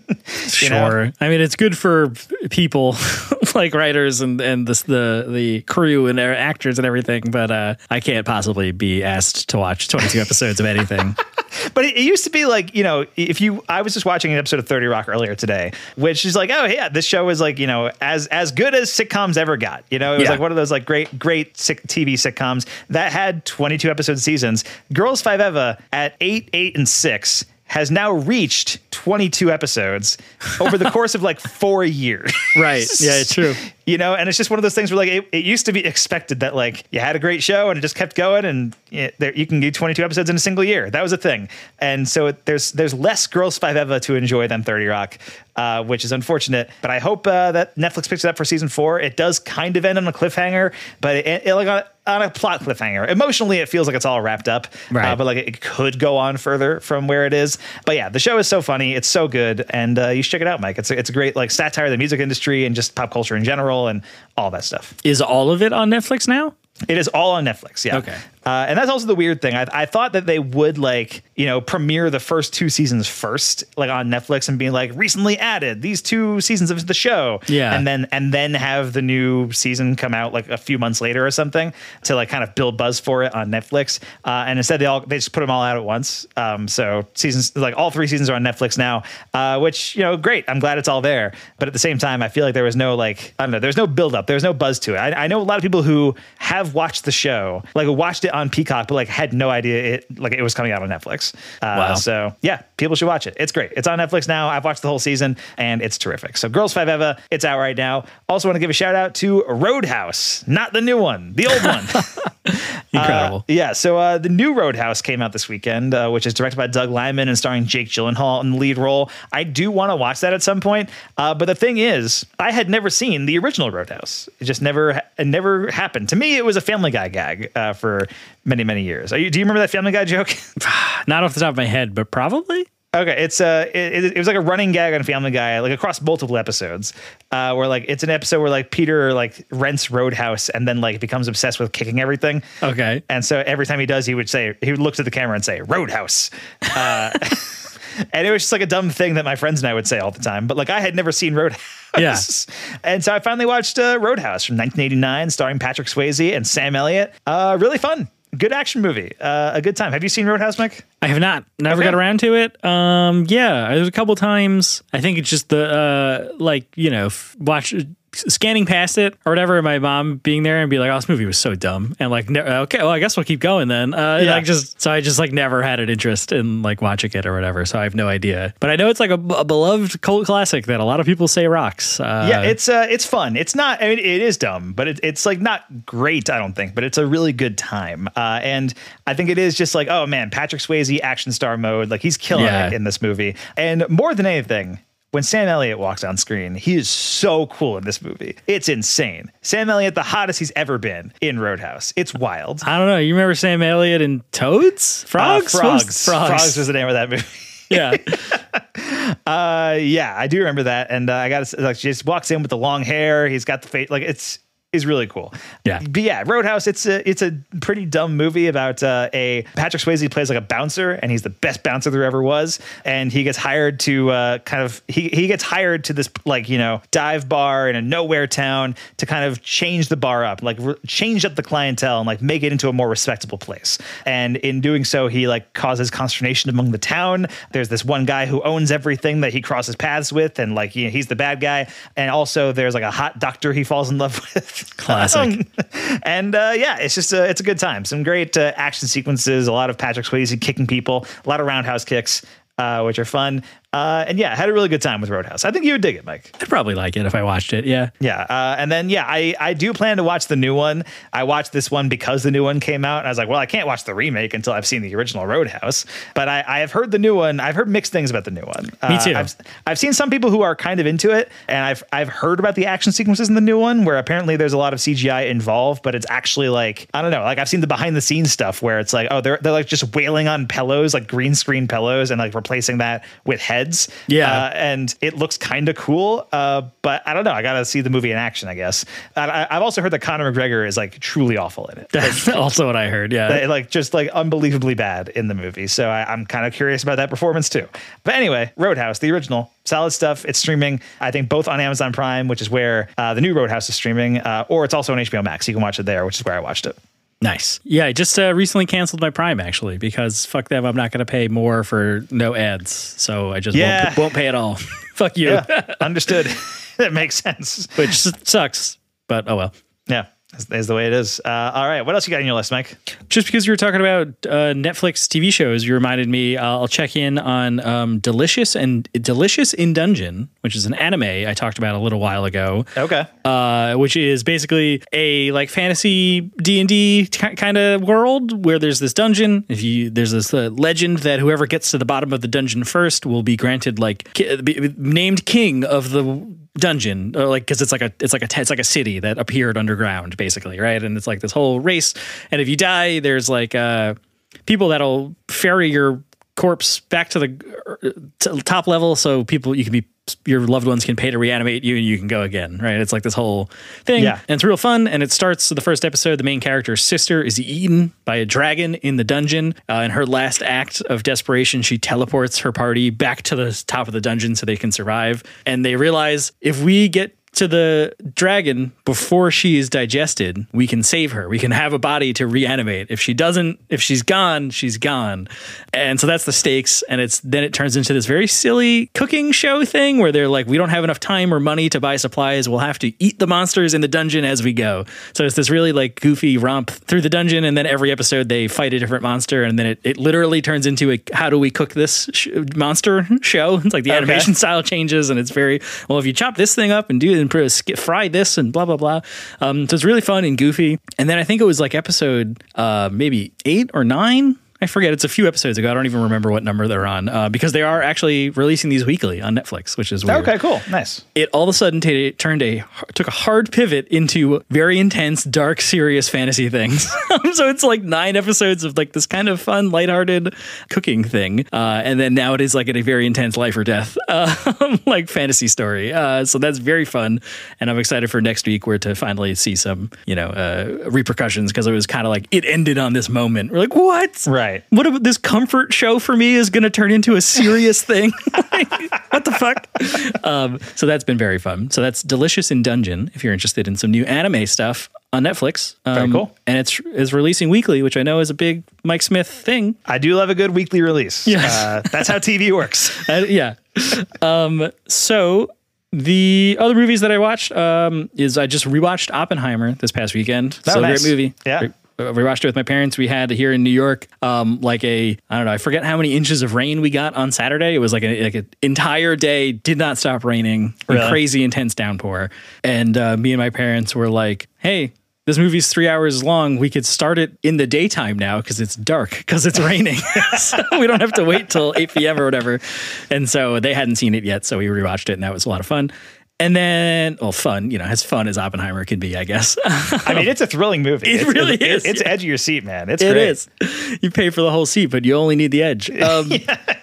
You know? Sure. I mean, it's good for people like writers and, and the, the, the crew and their actors and everything, but uh, I can't possibly be asked to watch twenty-two episodes of anything. But it, it used to be like, you know, if you, I was just watching an episode of thirty Rock earlier today, which is like, oh yeah, this show is like, you know, as as good as sitcoms ever got. You know, it was Yeah. like one of those like great, great sick T V sitcoms that had twenty-two episode seasons. Girls Five Eva at eight, eight, and six has now reached twenty-two episodes over the course of like four years. Right. Yeah, it's true. You know, and it's just one of those things where like it, it used to be expected that like you had a great show and it just kept going, and it, there, you can do twenty-two episodes in a single year. That was a thing. And so it, there's there's less Girls Five Eva to enjoy than thirty Rock, uh, which is unfortunate. But I hope uh, that Netflix picks it up for season four. It does kind of end on a cliffhanger, but it, it like on, on a plot cliffhanger. Emotionally, it feels like it's all wrapped up, Right. uh, but like it could go on further from where it is. But yeah, the show is so funny. It's so good, and uh, you should check it out, Mike. It's a, it's a great like satire of the music industry and just pop culture in general and all that stuff. Is all of it on Netflix now? It is all on Netflix. Yeah. Okay. Uh, and that's also the weird thing. I, I thought that they would like, you know, premiere the first two seasons first, like on Netflix, and be like recently added these two seasons of the show. Yeah. And then and then have the new season come out like a few months later or something to like kind of build buzz for it on Netflix. Uh, and instead they all they just put them all out at once. Um, so seasons like all three seasons are on Netflix now, uh, which, you know, great. I'm glad it's all there. But at the same time, I feel like there was no like I don't know. There's no build up. There's no buzz to it. I, I know a lot of people who have watched the show, like watched it on Peacock, but like had no idea it like it was coming out on Netflix. Uh, Wow. So yeah, people should watch it. It's great. It's on Netflix now. I've watched the whole season and it's terrific. So Girls Five Eva, it's out right now. Also want to give a shout out to Roadhouse, not the new one, the old one. Incredible. Uh, yeah. So uh, the new Roadhouse came out this weekend, uh, which is directed by Doug Liman and starring Jake Gyllenhaal in the lead role. I do want to watch that at some point. Uh, but the thing is, I had never seen the original Roadhouse. It just never, it never happened. To me, it was a Family Guy gag uh, for many, many years. Are you, do you remember that Family Guy joke? Not off the top of my head, but probably. Okay, it's uh, it, it was like a running gag on Family Guy, like across multiple episodes, uh, where like it's an episode where like Peter like rents Roadhouse and then like becomes obsessed with kicking everything. Okay. And so every time he does, he would say he would look to the camera and say Roadhouse, uh, and it was just like a dumb thing that my friends and I would say all the time. But like I had never seen Roadhouse. Yeah. And so I finally watched uh, Roadhouse from nineteen eighty-nine, starring Patrick Swayze and Sam Elliott. Uh, really fun. Good action movie. Uh, a good time. Have you seen Roadhouse, Mike? I have not. Never Okay. got around to it. Um, yeah, there's a couple times. I think it's just the uh, like you know, f- watch scanning past it or whatever. And my mom being there and be like, "Oh, this movie was so dumb," and like, ne- okay, well, I guess we'll keep going then. Uh, Yeah. Like just so I just like never had an interest in like watching it or whatever. So I have no idea. But I know it's like a, a beloved cult classic that a lot of people say rocks. Uh, Yeah, it's uh, it's fun. It's not. I mean, it is dumb, but it, it's like not great. I don't think, but it's a really good time. Uh, and I think it is just like, oh man, Patrick Swayze action star mode. Like he's killing Yeah. it in this movie. And more than anything, when Sam Elliott walks on screen, he is so cool in this movie. It's insane. Sam Elliott, the hottest he's ever been in Roadhouse. It's wild. I don't know. You remember Sam Elliott and Toads? Frogs? Uh, What was- frogs. Frogs. Frogs was the name of that movie. Yeah. Uh, yeah, I do remember that. And uh, I got to like, she just walks in with the long hair. He's got the face. Like it's, is really cool. Yeah. But yeah, Roadhouse, it's a it's a pretty dumb movie about uh, a Patrick Swayze plays like a bouncer, and he's the best bouncer there ever was. And he gets hired to uh, kind of he he gets hired to this like, you know, dive bar in a nowhere town to kind of change the bar up, like re- change up the clientele and like make it into a more respectable place. And in doing so, he like causes consternation among the town. There's this one guy who owns everything that he crosses paths with, and like, you know, he's the bad guy. And also there's like a hot doctor he falls in love with. Classic. Um, and uh, yeah, it's just a, it's a good time. Some great uh, action sequences, a lot of Patrick Swayze kicking people, a lot of roundhouse kicks, uh, which are fun. Uh, and yeah, I had a really good time with Roadhouse. I think you would dig it, Mike. I'd probably like it if I watched it. Yeah. Yeah. Uh, and then, yeah, I, I do plan to watch the new one. I watched this one because the new one came out. And I was like, well, I can't watch the remake until I've seen the original Roadhouse. But I, I have heard the new one. I've heard mixed things about the new one. Me too. Uh, I've, I've seen some people who are kind of into it. And I've, I've heard about the action sequences in the new one where apparently there's a lot of C G I involved, but it's actually like, I don't know, like I've seen the behind the scenes stuff where it's like, oh, they're, they're like just wailing on pillows, like green screen pillows, and like replacing that with heads. Yeah. Uh, and it looks kind of cool. Uh, but I don't know. I got to see the movie in action, I guess. I, I've also heard that Conor McGregor is like truly awful in it. That's also what I heard. Yeah. Like, like just like unbelievably bad in the movie. So I, I'm kind of curious about that performance too. But anyway, Roadhouse, the original, solid stuff. It's streaming, I think, both on Amazon Prime, which is where uh, the new Roadhouse is streaming, uh, or it's also on H B O Max. You can watch it there, which is where I watched it. Nice. Yeah, I just uh, recently canceled my Prime, actually, because fuck them, I'm not going to pay more for no ads. So I just Yeah. won't, won't pay at all. Fuck you. Yeah, understood. That makes sense. Which s- sucks, but oh well. Yeah, is, is the way it is. Uh, all right, what else you got on your list, Mike? Just because you were talking about uh, Netflix T V shows, you reminded me. Uh, I'll check in on um, Delicious and Delicious in Dungeon, which is an anime I talked about a little while ago. Okay. Uh, which is basically a like fantasy D and D k- kind of world where there's this dungeon. If you there's this uh, legend that whoever gets to the bottom of the dungeon first will be granted like ki- be named king of the dungeon, or like because it's like a it's like a it's like a city that appeared underground, basically, right? And it's like this whole race. And if you die, there's like uh, people that'll ferry your corpse back to the to top level, so people you can be your loved ones can pay to reanimate you and you can go again, right? It's like this whole thing. Yeah. And it's real fun. And it starts so the first episode, the main character's sister is eaten by a dragon in the dungeon. Uh, in her last act of desperation, she teleports her party back to the top of the dungeon so they can survive. And they realize if we get to the dragon before she is digested, we can save her. We can have a body to reanimate. If she doesn't, if she's gone, she's gone. And so that's the stakes. And it's then it turns into this very silly cooking show thing where they're like, we don't have enough time or money to buy supplies. We'll have to eat the monsters in the dungeon as we go. So it's this really like goofy romp through the dungeon. And then every episode they fight a different monster. And then it, it literally turns into a how do we cook this sh- monster show. It's like the Okay. animation style changes. And it's very, well, if you chop this thing up and do it, and put a sk- fry this and blah blah blah. Um, so it's really fun and goofy. And then I think it was like episode uh, maybe eight or nine. I forget. It's a few episodes ago. I don't even remember what number they're on uh, because they are actually releasing these weekly on Netflix, which is weird. Okay, cool. Nice. It all of a sudden t- turned a took a hard pivot into very intense, dark, serious fantasy things. So it's like nine episodes of like this kind of fun, lighthearted cooking thing, uh, and then now it is like a very intense life or death, uh, like fantasy story. Uh, so that's very fun, and I'm excited for next week where to finally see some you know uh, repercussions because it was kind of like it ended on this moment. We're like, what? Right. What about this comfort show for me is going to turn into a serious thing? Like, what the fuck? Um, so that's been very fun. So that's Delicious in Dungeon. If you're interested in some new anime stuff on Netflix, um, Very cool. And it's is releasing weekly, which I know is a big Mike Smith thing. I do love a good weekly release. Yes. Uh, that's how T V works. Uh, yeah. Um, so the other movies that I watched um, is I just rewatched Oppenheimer this past weekend. Oh, so nice. great movie. Yeah. Great. We watched it with my parents. We had here in New York, um, like a, I don't know, I forget how many inches of rain we got on Saturday. It was like, a, like an entire day, did not stop raining, a Really? crazy intense downpour. And uh, me and my parents were like, hey, this movie's three hours long. We could start it in the daytime now because it's dark, because it's raining. So we don't have to wait till eight p.m. or whatever. And so they hadn't seen it yet. So we rewatched it and that was a lot of fun. And then, well, fun, you know, as fun as Oppenheimer can be, I guess. I mean, it's a thrilling movie. It it's, really it, is, It's yeah. edge of your seat, man. It's It great. is. You pay for the whole seat, but you only need the edge. Um,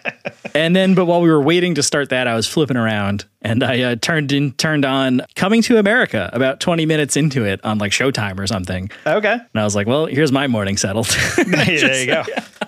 And then, but while we were waiting to start that, I was flipping around and I uh, turned in, turned on Coming to America about twenty minutes into it on like Showtime or something. Okay. And I was like, well, here's my morning settled. There you go.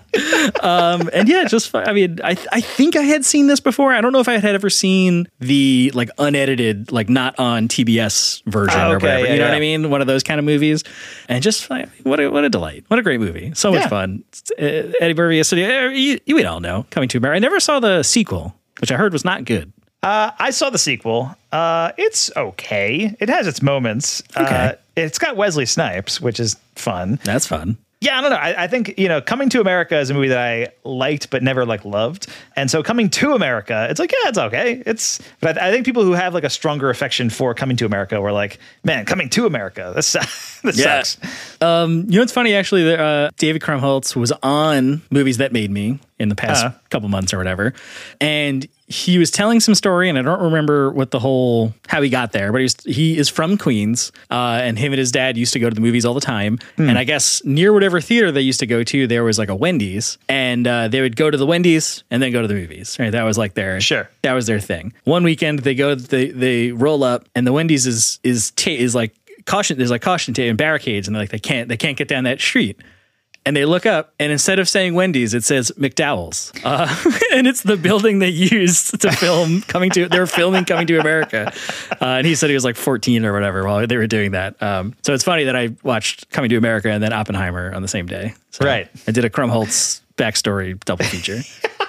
um, and yeah, just, fu- I mean, I I think I had seen this before. I don't know if I had ever seen the like unedited, like not on T B S version Oh, or okay, whatever. yeah, you know yeah. what I mean? One of those kind of movies. And just like, what a, what a delight. What a great movie. So much Yeah. fun. Uh, Eddie Murphy, so, uh, you, you would all know, Coming to America. I never saw the sequel, which I heard was not good. Uh, I saw the sequel. Uh, it's okay. It has its moments. Okay. Uh, it's got Wesley Snipes, which is fun. That's fun. Yeah, I don't know. I, I think, you know, Coming to America is a movie that I liked but never like loved. And so Coming to America, it's like, yeah, it's okay. It's, but I, I think people who have like a stronger affection for Coming to America were like, man, Coming to America, this, this Yeah. sucks. Um, you know what's funny? Actually, there, uh, David Krumholtz was on Movies That Made Me in the past Uh-huh. couple months or whatever, and he was telling some story, and I don't remember what the whole how he got there, but he was, he is from Queens, uh, and him and his dad used to go to the movies all the time. Hmm. And I guess near whatever theater they used to go to, there was like a Wendy's, and uh, they would go to the Wendy's and then go to the movies. Right, that was like their Sure. that was their thing. One weekend they go, they they roll up, and the Wendy's is is ta- is like caution. There's like caution tape and barricades, and they're like they can't they can't get down that street. And they look up, and instead of saying Wendy's, it says McDowell's, uh, and it's the building they used to film Coming to. They were filming Coming to America, uh, and he said he was like fourteen or whatever while they were doing that. Um, so it's funny that I watched Coming to America and then Oppenheimer on the same day. So Right. I did a Krumholtz backstory double feature.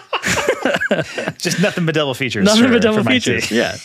Just nothing but double features. Nothing for- but double for Mike features. T. Yeah.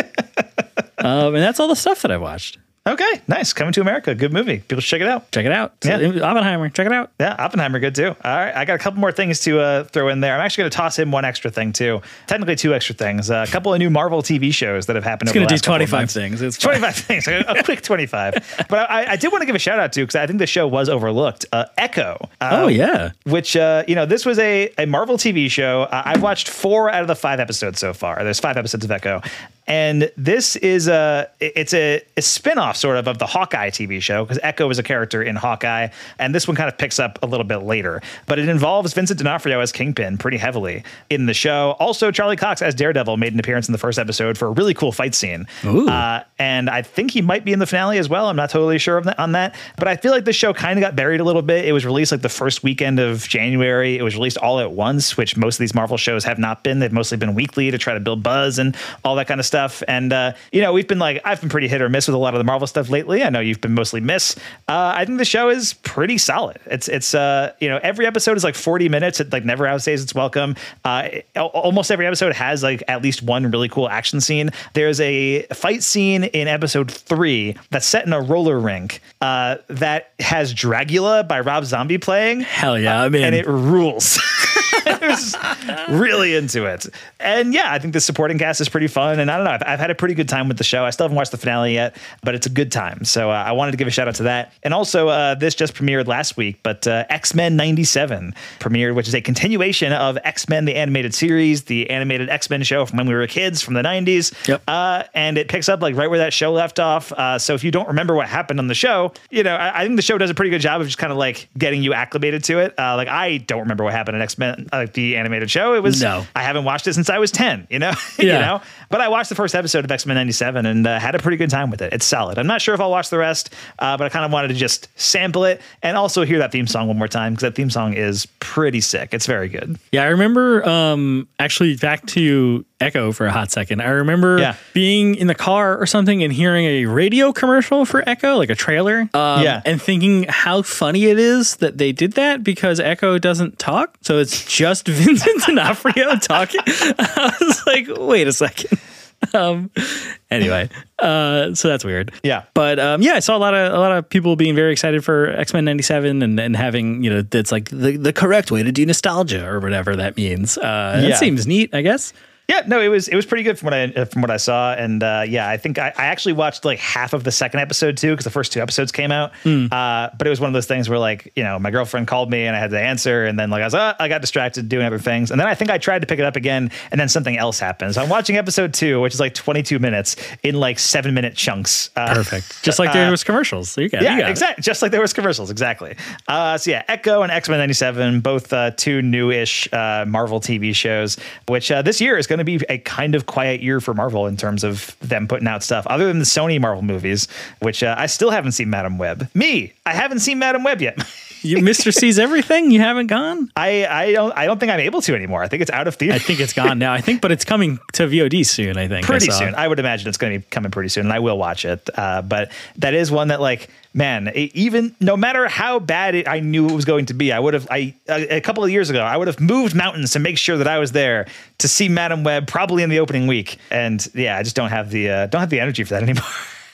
um, and that's all the stuff that I watched. Okay, nice. Coming to America, good movie. People should check it out. Check it out. Yeah. Oppenheimer. Check it out. Yeah, Oppenheimer, good too. All right, I got a couple more things to uh, throw in there. I'm actually going to toss in one extra thing too. Technically, two extra things. Uh, a couple of new Marvel T V shows that have happened. It's over going the to do last couple of twenty-five months. things. It's fine. twenty-five things, a quick twenty-five. But I, I did want to give a shout out to, because I think the show was overlooked. Uh, Echo. Uh, Oh, yeah. Which, uh, you know, this was a, a Marvel T V show. Uh, I've watched four out of the five episodes so far. There's five episodes of Echo. And this is a, it's a, a spin-off sort of of the Hawkeye T V show, because Echo is a character in Hawkeye. And this one kind of picks up a little bit later. But it involves Vincent D'Onofrio as Kingpin pretty heavily in the show. Also, Charlie Cox as Daredevil made an appearance in the first episode for a really cool fight scene. Ooh. Uh, and I think he might be in the finale as well. I'm not totally sure of that, on that. But I feel like the show kind of got buried a little bit. It was released like the first weekend of January. It was released all at once, which most of these Marvel shows have not been. They've mostly been weekly to try to build buzz and all that kind of stuff. And, uh, you know, we've been like, I've been pretty hit or miss with a lot of the Marvel stuff lately. I know you've been mostly miss. Uh, I think the show is pretty solid. It's, it's, uh, you know, every episode is like forty minutes. It like never outstays its welcome. Uh, it, almost every episode has like at least one really cool action scene. There's a fight scene in episode three that's set in a roller rink, uh, that has Dragula by Rob Zombie playing. Hell yeah, I'm in. And it rules. I was really into it. And yeah, I think the supporting cast is pretty fun. And I don't know, I've, I've had a pretty good time with the show. I still haven't watched the finale yet, but it's a good time. So uh, I wanted to give a shout out to that. And also, uh, this just premiered last week, but uh, X-Men ninety-seven premiered, which is a continuation of X-Men, the animated series, the animated X-Men show from when we were kids from the nineties. Yep. Uh, and it picks up like right where that show left off. Uh, so if you don't remember what happened on the show, you know, I, I think the show does a pretty good job of just kind of like getting you acclimated to it. Uh, like I don't remember what happened in X-Men, like the animated show. It was, No. I haven't watched it since I was ten, you know, you Yeah. know, but I watched the first episode of X-Men ninety-seven and uh, had a pretty good time with it. It's solid. I'm not sure if I'll watch the rest, uh, but I kind of wanted to just sample it and also hear that theme song one more time, because that theme song is pretty sick. It's very good. Yeah, I remember um, actually back to Echo for a hot second. I remember Yeah. being in the car or something and hearing a radio commercial for Echo, like a trailer. Um, Yeah. And thinking how funny it is that they did that, because Echo doesn't talk. So it's just Vincent D'Onofrio talking. I was like, wait a second. Um, anyway, uh, so that's weird. Yeah. But um, yeah, I saw a lot of a lot of people being very excited for X-Men ninety-seven and, and having, you know, that's like the, the correct way to do nostalgia or whatever that means. Uh, Yeah. That seems neat, I guess. Yeah, no, it was it was pretty good from what I from what I saw, and uh, yeah, I think I, I actually watched like half of the second episode too, because the first two episodes came out. Mm. Uh, but it was one of those things where like, you know, my girlfriend called me and I had to answer, and then like I was oh, I got distracted doing other things, and then I think I tried to pick it up again, and then something else happened. So I'm watching episode two, which is like twenty-two minutes in like seven minute chunks. Uh, Perfect. Just like there was commercials. So you got, you Yeah, got exactly. Just like there was commercials, exactly. Uh, so yeah, Echo and X-Men ninety-seven, both uh, two new-ish uh, Marvel T V shows, which uh, this year is going to be a kind of quiet year for Marvel in terms of them putting out stuff, other than the Sony Marvel movies, which uh, I still haven't seen Madam Web. Me, I haven't seen Madam Web yet. You, Mister Sees Everything? You haven't gone? I, I don't I don't think I'm able to anymore. I think it's out of theater. I think it's gone now. I think, but it's coming to V O D soon, I think. I pretty saw. soon. I would imagine it's going to be coming pretty soon, and I will watch it. Uh, but that is one that, like, man, it, even no matter how bad it, I knew it was going to be, I would have. I a, a couple of years ago, I would have moved mountains to make sure that I was there to see Madam Web, probably in the opening week. And yeah, I just don't have the uh, don't have the energy for that anymore.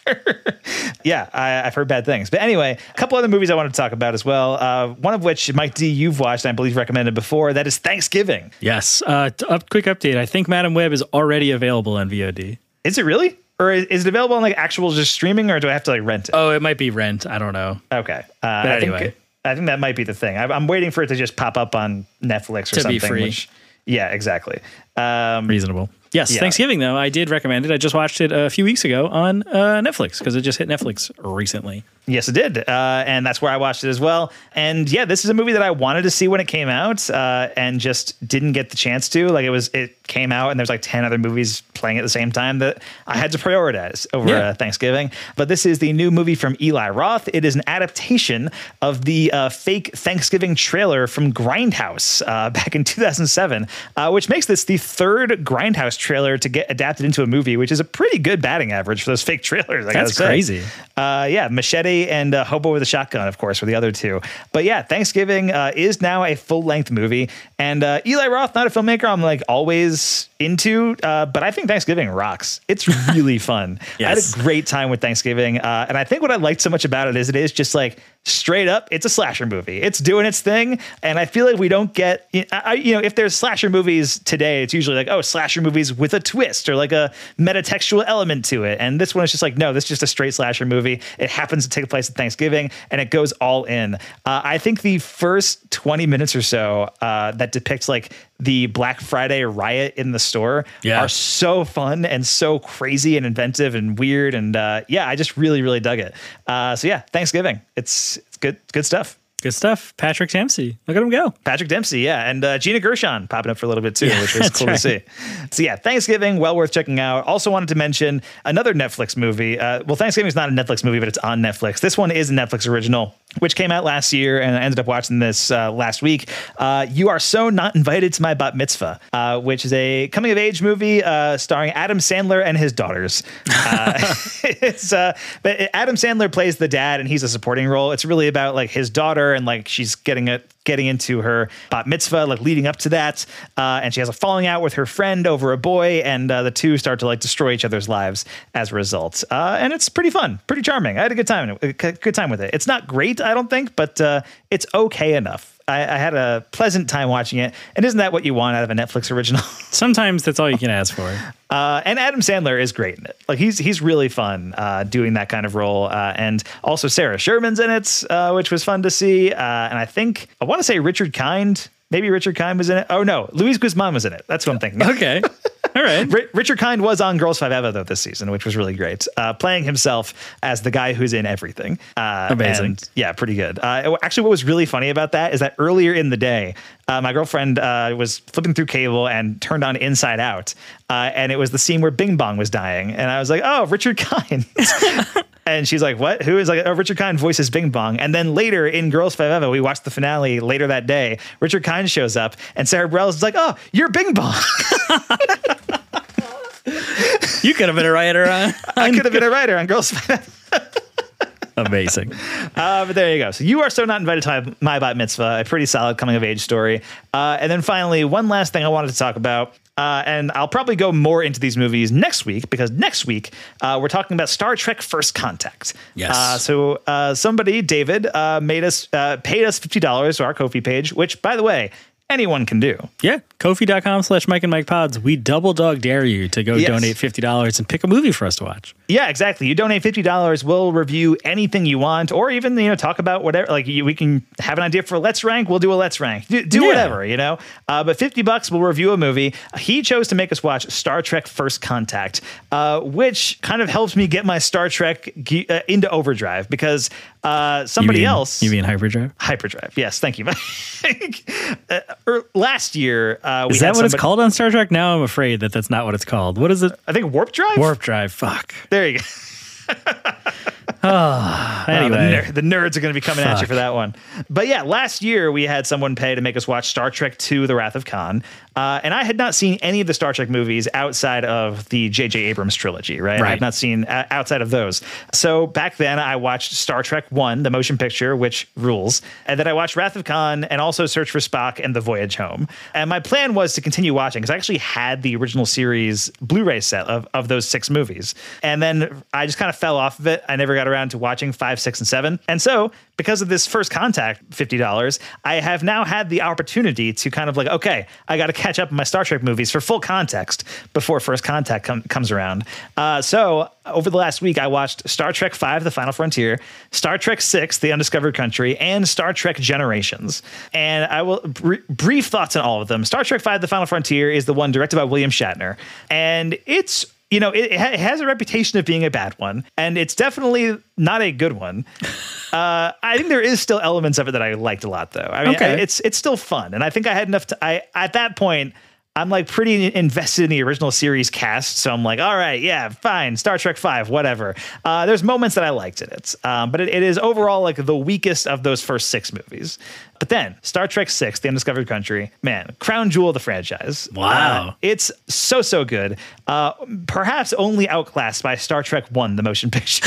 yeah, I, I've heard bad things. But anyway, a couple other movies I wanted to talk about as well. Uh, one of which, Mike D, you've watched and I believe recommended before. That is Thanksgiving. Yes. Uh, t- up, quick update. I think Madam Web is already available on V O D. Is it really? Or is, is it available on like actual just streaming, or do I have to like rent it? Oh, it might be rent. I don't know. Okay. Uh, But I anyway. think, I think that might be the thing. I, I'm waiting for it to just pop up on Netflix or To something. be free. Which, yeah, exactly. Um, Reasonable. Yes, Yeah. Thanksgiving, though, I did recommend it. I just watched it a few weeks ago on uh, Netflix because it just hit Netflix recently. Yes, it did. Uh, and that's where I watched it as well. And yeah, this is a movie that I wanted to see when it came out uh, and just didn't get the chance to. Like it was, it came out and there's like ten other movies playing at the same time that I had to prioritize over Yeah. uh, Thanksgiving. But this is the new movie from Eli Roth. It is an adaptation of the uh, fake Thanksgiving trailer from Grindhouse uh, back in two thousand seven, uh, which makes this the third Grindhouse trailer to get adapted into a movie, which is a pretty good batting average for those fake trailers. I That's gotta say. crazy. Uh, yeah, Machete and uh, Hobo with a Shotgun, of course, were the other two. But yeah, Thanksgiving uh, is now a full-length movie. And uh, Eli Roth, not a filmmaker I'm like always into, uh, but I think Thanksgiving rocks. It's really fun. I had Yes. a great time with Thanksgiving. Uh, and I think what I liked so much about it is it is just like straight up, it's a slasher movie. It's doing its thing. And I feel like we don't get, I, you know, if there's slasher movies today, it's usually like, oh, slasher movies with a twist or like a metatextual element to it. And this one is just like, no, this is just a straight slasher movie. It happens to take place at Thanksgiving and it goes all in. Uh, I think the first twenty minutes or so uh, that depicts like the Black Friday riot in the store Yeah. are so fun and so crazy and inventive and weird. And uh, yeah, I just really, really dug it. Uh, so yeah, Thanksgiving. It's, it's good, good stuff. Good stuff. Patrick Dempsey. Look at him go. Patrick Dempsey, yeah, and uh, Gina Gershon popping up for a little bit too, Yeah, which was that's cool right. to see. So yeah, Thanksgiving, well worth checking out. Also wanted to mention another Netflix movie. Uh, well, Thanksgiving is not a Netflix movie, but it's on Netflix. This one is a Netflix original, which came out last year, and I ended up watching this uh, last week. Uh, You Are So Not Invited to My Bat Mitzvah, uh, which is a coming-of-age movie uh, starring Adam Sandler and his daughters. Uh, it's uh, but Adam Sandler plays the dad, and he's a supporting role. It's really about like his daughter, and like she's getting a getting into her bat mitzvah, like leading up to that, uh, and she has a falling out with her friend over a boy, and uh, the two start to like destroy each other's lives as a result. Uh, and it's pretty fun, pretty charming. I had a good time, a good time with it. It's not great, I don't think, but uh, it's okay enough. I, I had a pleasant time watching it. And isn't that what you want out of a Netflix original? Sometimes that's all you can ask for. Uh, and Adam Sandler is great in it. Like he's he's really fun uh, doing that kind of role. Uh, and also Sarah Sherman's in it, uh, which was fun to see. Uh, and I think I want to say Richard Kind. Maybe Richard Kind was in it. Oh no, Luis Guzman was in it. That's what I'm thinking. Okay. All right. R- Richard Kind was on Girls Five Eva though this season, which was really great. Uh, playing himself as the guy who's in everything. Uh, Amazing. and, yeah, pretty good. Uh, actually, what was really funny about that is that earlier in the day, uh, my girlfriend uh, was flipping through cable and turned on Inside Out, uh, and it was the scene where Bing Bong was dying, and I was like, "Oh, Richard Kind." And she's like, what? Who is like, oh, Richard Kind voices Bing Bong. And then later in Girls Five Eva, we watched the finale later that day. Richard Kind shows up and Sarah Bareilles is like, oh, you're Bing Bong. You could have been a writer on. I could have been a writer on Girls Five Eva. Amazing. Uh, but there you go. So You Are So Not Invited to My Bat Mitzvah, a pretty solid coming of age story. Uh, and then finally, one last thing I wanted to talk about. Uh, and I'll probably go more into these movies next week because next week uh, we're talking about Star Trek First Contact. Yes. Uh, so uh, somebody, David, uh, made us uh, paid us fifty dollars to our Ko-fi page, which, by the way, anyone can do. Yeah. Ko-fi.com slash Mike and Mike Pods. We double dog dare you to go Yes. donate fifty dollars and pick a movie for us to watch. Yeah, exactly. You donate fifty dollars, we'll review anything you want, or even, you know, talk about whatever. Like you, we can have an idea for a Let's Rank. We'll do a Let's Rank. Do, do Yeah. whatever, you know. Uh, but fifty bucks, we'll review a movie. He chose to make us watch Star Trek First Contact, uh, which kind of helps me get my Star Trek ge- uh, into overdrive because uh, somebody You mean- else. You mean Hyperdrive? Hyperdrive. Yes, thank you. uh, er, last year, uh, we Is that had what it's somebody- called on Star Trek? Now I'm afraid that that's not what it's called. What is it? I think Warp Drive. Warp Drive. Fuck. There you go. Oh, anyway. Uh, the, ner- the nerds are going to be coming Fuck. at you for that one. But yeah, last year we had someone pay to make us watch Star Trek two, The Wrath of Khan. Uh, and I had not seen any of the Star Trek movies outside of the J J Abrams trilogy, right? Right. I had not seen uh, outside of those. So back then I watched Star Trek one, the motion picture, which rules. And then I watched Wrath of Khan and also Search for Spock and The Voyage Home. And my plan was to continue watching because I actually had the original series Blu-ray set of, of those six movies. And then I just kind of fell off of it. I never got around to watching five, six, and seven. And so because of this First Contact fifty dollars, I have now had the opportunity to kind of like, okay, I got to catch up on my Star Trek movies for full context before First Contact com- comes around. Uh, so over the last week, I watched Star Trek five, The Final Frontier, Star Trek six, The Undiscovered Country, and Star Trek Generations. And I will br- brief thoughts on all of them. Star Trek five, The Final Frontier is the one directed by William Shatner. And it's You know, it, it has a reputation of being a bad one, and it's definitely not a good one. Uh, I think there is still elements of it that I liked a lot, though. I mean, Okay. I, it's it's still fun, and I think I had enough. To, I at that point, I'm like pretty invested in the original series cast, so I'm like, all right, yeah, fine, Star Trek five, whatever. Uh, there's moments that I liked in it, um, but it, it is overall like the weakest of those first six movies. But then Star Trek six, The Undiscovered Country, man, crown jewel of the franchise. Wow. Uh, it's so, so good. Uh, perhaps only outclassed by Star Trek one, the motion picture.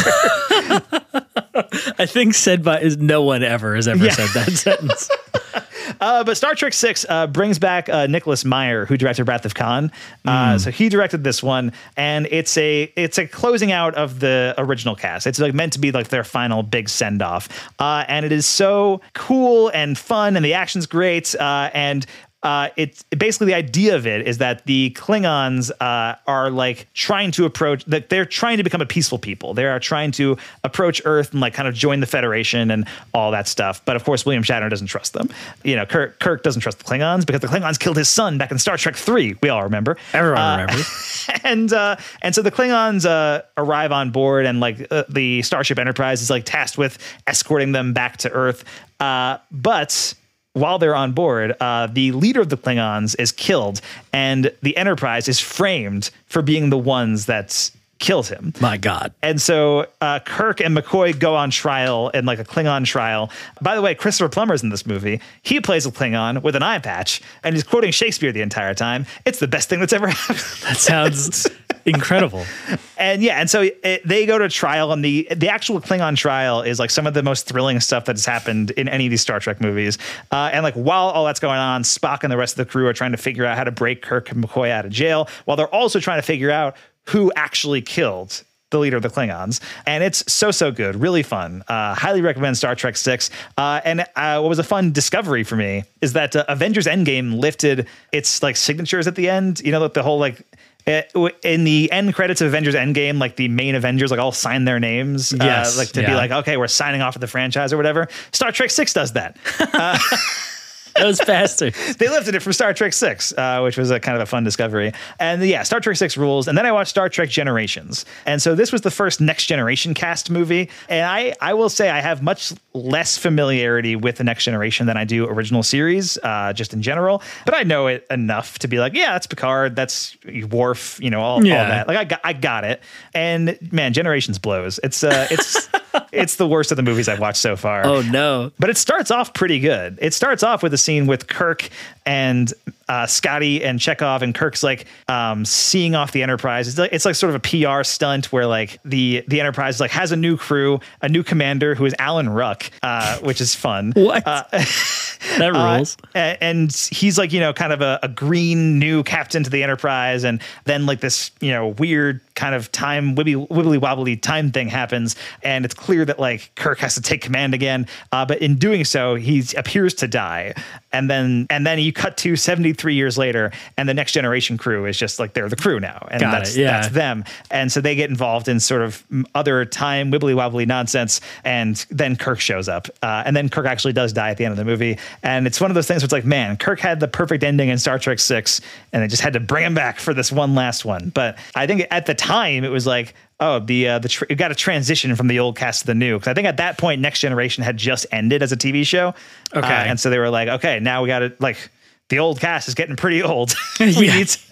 I think said by is no one ever has ever Yeah. said that sentence. Uh, but Star Trek six uh, brings back uh, Nicholas Meyer, who directed Wrath of Khan. Uh, So he directed this one, and it's a it's a closing out of the original cast. It's like meant to be like their final big send off, uh, and it is so cool and fun, and the action's great, uh, and. Uh, it's basically the idea of it is that the Klingons uh, are like trying to approach that they're trying to become a peaceful people. They are trying to approach Earth and like kind of join the Federation and all that stuff. But of course, William Shatner doesn't trust them. You know, Kirk, Kirk doesn't trust the Klingons because the Klingons killed his son back in Star Trek three. We all remember. Everyone Uh, remembers. and uh, and so the Klingons uh, arrive on board, and like uh, the Starship Enterprise is like tasked with escorting them back to Earth. Uh, but while they're on board, uh, the leader of the Klingons is killed, and the Enterprise is framed for being the ones that killed him. My God. And so uh, Kirk and McCoy go on trial in like a Klingon trial. By the way, Christopher Plummer's in this movie. He plays a Klingon with an eye patch, and he's quoting Shakespeare the entire time. It's the best thing that's ever happened. That sounds incredible. And yeah, and so it, they go to trial, and the the actual Klingon trial is like some of the most thrilling stuff that's happened in any of these Star Trek movies. Uh, and like while all that's going on, Spock and the rest of the crew are trying to figure out how to break Kirk and McCoy out of jail, while they're also trying to figure out who actually killed the leader of the Klingons. And it's so, so good. Really fun. Uh, highly recommend Star Trek six. Uh, and uh, what was a fun discovery for me is that uh, Avengers Endgame lifted its like signatures at the end. You know, like the whole like in the end credits of Avengers Endgame, like the main Avengers, like all sign their names, Yes, uh, like to be yeah. like, okay, we're signing off of the franchise or whatever. Star Trek six does that. Uh, Those bastards. they lifted it from Star Trek six, uh, which was a kind of a fun discovery. And yeah, Star Trek six rules. And then I watched Star Trek Generations. And so this was the first Next Generation cast movie. And I, I will say I have much less familiarity with the Next Generation than I do original series, uh, just in general. But I know it enough to be like, yeah, that's Picard, that's Worf, you know, all, Yeah. all that. Like I got, I got it. And man, Generations blows. It's uh, it's it's the worst of the movies I've watched so far. Oh, no. But it starts off pretty good. It starts off with a scene with Kirk and uh, Scotty and Chekhov, and Kirk's like um, seeing off the Enterprise. It's like, it's like sort of a P R stunt where like the the Enterprise like has a new crew, a new commander who is Alan Ruck, uh, which is fun. What? Uh, That rules. Uh, and he's like, you know, kind of a, a green new captain to the Enterprise. And then like this, you know, weird kind of time wibbly, wibbly wobbly time thing happens. And it's clear that like Kirk has to take command again. Uh, but in doing so, he appears to die. And then and then you cut to seventy-three years later, and the Next Generation crew is just like they're the crew now. And Got that's it, yeah. that's them. And so they get involved in sort of other time wibbly wobbly nonsense. And then Kirk shows up. Uh, and then Kirk actually does die at the end of the movie. And it's one of those things where it's like, man, Kirk had the perfect ending in Star Trek six, and they just had to bring him back for this one last one. But I think at the time it was like, oh, the uh, the tr- it got a transition from the old cast to the new. Because I think at that point, Next Generation had just ended as a T V show. Okay. Uh, and so they were like, okay, now we got to like. The old cast is getting pretty old. we Yeah. need to,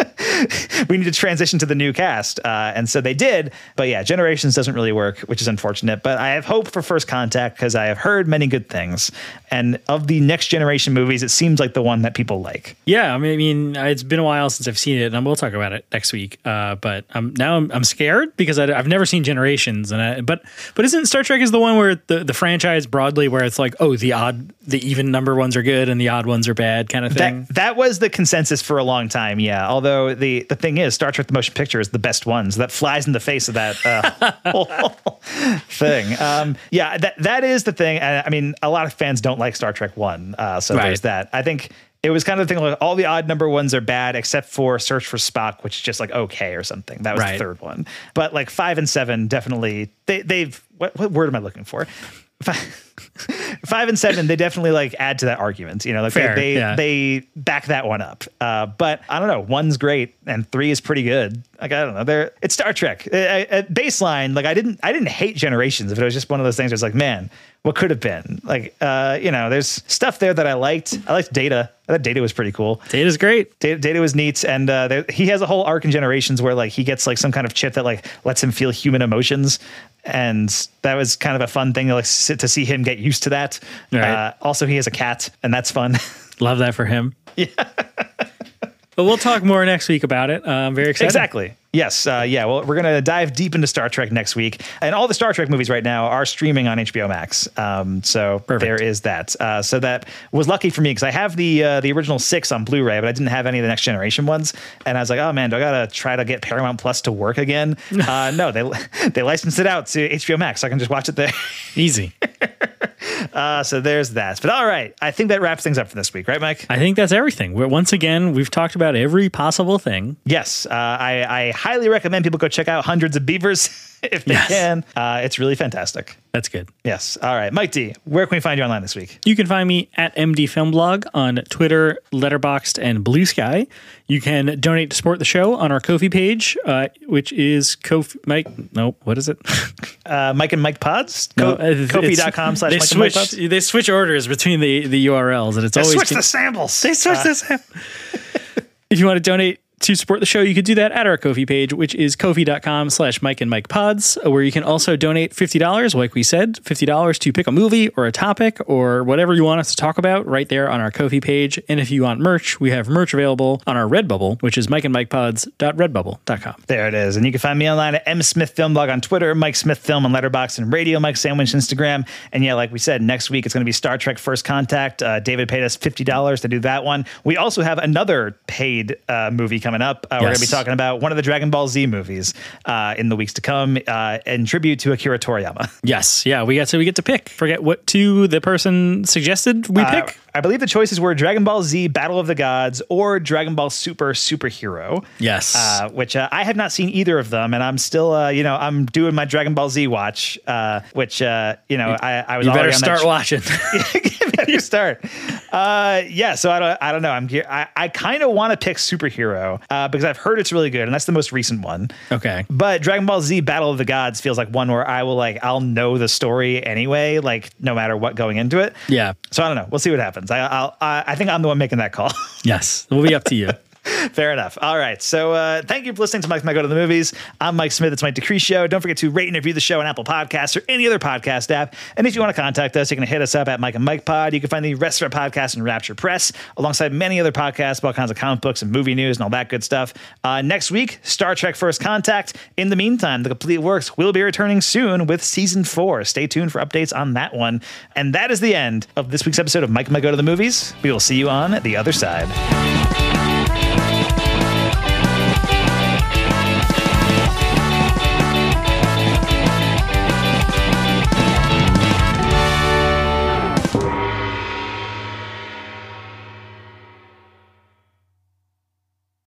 we need to transition to the new cast. Uh, and so they did. But yeah, Generations doesn't really work, which is unfortunate. But I have hope for First Contact because I have heard many good things. And of the Next Generation movies, it seems like the one that people like. Yeah, I mean, I mean, it's been a while since I've seen it, and we'll talk about it next week. Uh, but I'm, now I'm, I'm scared because I, I've never seen Generations, and I, but but isn't Star Trek is the one where the, the franchise broadly where it's like, oh, the odd, the even number ones are good and the odd ones are bad kind of thing. That, that was the consensus for a long time, yeah. Although the the thing is, Star Trek: The Motion Picture is the best one, so that flies in the face of that uh, whole thing. Um, yeah, that that is the thing. I, I mean, a lot of fans don't like Star Trek One, uh, so right. there's that. I think. It was kind of the thing like all the odd number ones are bad except for Search for Spock, which is just like okay or something. That was right. the third one. But like five and seven definitely they they've what, what word am I looking for? Five, five and seven, they definitely like add to that argument. You know, like Fair, they they, yeah. they back that one up. Uh, but I don't know, one's great and three is pretty good. Like I don't know, they're it's Star Trek. At, at baseline, like I didn't I didn't hate Generations if it was just one of those things where it's like, man, what could have been? Like uh, you know, there's stuff there that I liked. I liked Data. I thought Data was pretty cool. Data's great. Data, Data was neat, and uh, there, he has a whole arc in Generations where like he gets like some kind of chip that like lets him feel human emotions, and that was kind of a fun thing to like sit, to see him get used to that. Right. Uh, also, he has a cat, and that's fun. Love that for him. Yeah. But we'll talk more next week about it. Uh, I'm very excited. Exactly. Yes. Uh, yeah. Well, we're going to dive deep into Star Trek next week. And all the Star Trek movies right now are streaming on H B O Max. Um, so Perfect. There is that. Uh, so that was lucky for me because I have the uh, the original six on Blu-ray, but I didn't have any of the Next Generation ones. And I was like, oh, man, do I got to try to get Paramount Plus to work again? uh, no, they they licensed it out to H B O Max. So I can just watch it there. Easy. Uh, so there's that. But all right, I think that wraps things up for this week, right, Mike? I think that's everything. We're, once again, we've talked about every possible thing. Yes. Uh, I, I highly recommend people go check out Hundreds of Beavers if they Yes. can. Uh, it's really fantastic. That's good. Yes. All right. Mike D, where can we find you online this week? You can find me at M D Film Blog on Twitter, Letterboxd, and Blue Sky. You can donate to support the show on our Ko-fi page, uh, which is Ko-fi, Mike, no, what is it? Uh, Mike and Mike Pods? No, Co- uh, it's- Ko-fi.com slash they Mike and Mike switch, Pods? They switch orders between the, the U R Ls, and it's They always... switch con- the samples. They switch Uh, the samples. If you want to donate to support the show, you could do that at our Ko-fi page, which is ko-fi.com slash Mike and Mike Pods, where you can also donate fifty dollars, like we said, fifty dollars to pick a movie or a topic or whatever you want us to talk about right there on our Ko-fi page. And if you want merch, we have merch available on our Redbubble, which is mike and mike pods dot redbubble dot com. There it is. And you can find me online at M Smith Film Blog on Twitter, Mike Smith Film on Letterboxd and Radio Mike Sandwich Instagram. And yeah, like we said, next week it's going to be Star Trek First Contact. Uh, David paid us fifty dollars to do that one. We also have another paid uh, movie coming up. Uh, We're going to be talking about one of the Dragon Ball Z movies uh, in the weeks to come uh, in tribute to Akira Toriyama. Yes. Yeah. We got to, we get to pick. Forget what two the person suggested we pick. Uh, I believe the choices were Dragon Ball Z Battle of the Gods or Dragon Ball Super Superhero. Yes. Uh, which uh, I have not seen either of them. And I'm still, uh, you know, I'm doing my Dragon Ball Z watch, uh, which, uh, you know, I, I was you better already on start that watching. you better start. Uh, yeah. So I don't, I don't know. I'm here. I, I kind of want to pick Superhero uh, because I've heard it's really good. And that's the most recent one. Okay. But Dragon Ball Z Battle of the Gods feels like one where I will like, I'll know the story anyway, like no matter what going into it. Yeah. So I don't know. We'll see what happens. I, I'll, I, I think I'm the one making that call. Yes. It will be up to you. Fair enough. All right. So uh, thank you for listening to Mike Mike Go to the Movies. I'm Mike Smith. It's Mike Decree Show. Don't forget to rate and review the show on Apple Podcasts or any other podcast app. And if you want to contact us, you can hit us up at Mike and Mike Pod. You can find the rest of our podcasts in Rapture Press, alongside many other podcasts about all kinds of comic books and movie news and all that good stuff. Uh, next week, Star Trek First Contact. In the meantime, The Complete Works will be returning soon with season four. Stay tuned for updates on that one. And that is the end of this week's episode of Mike and Mike Go to the Movies. We will see you on the other side.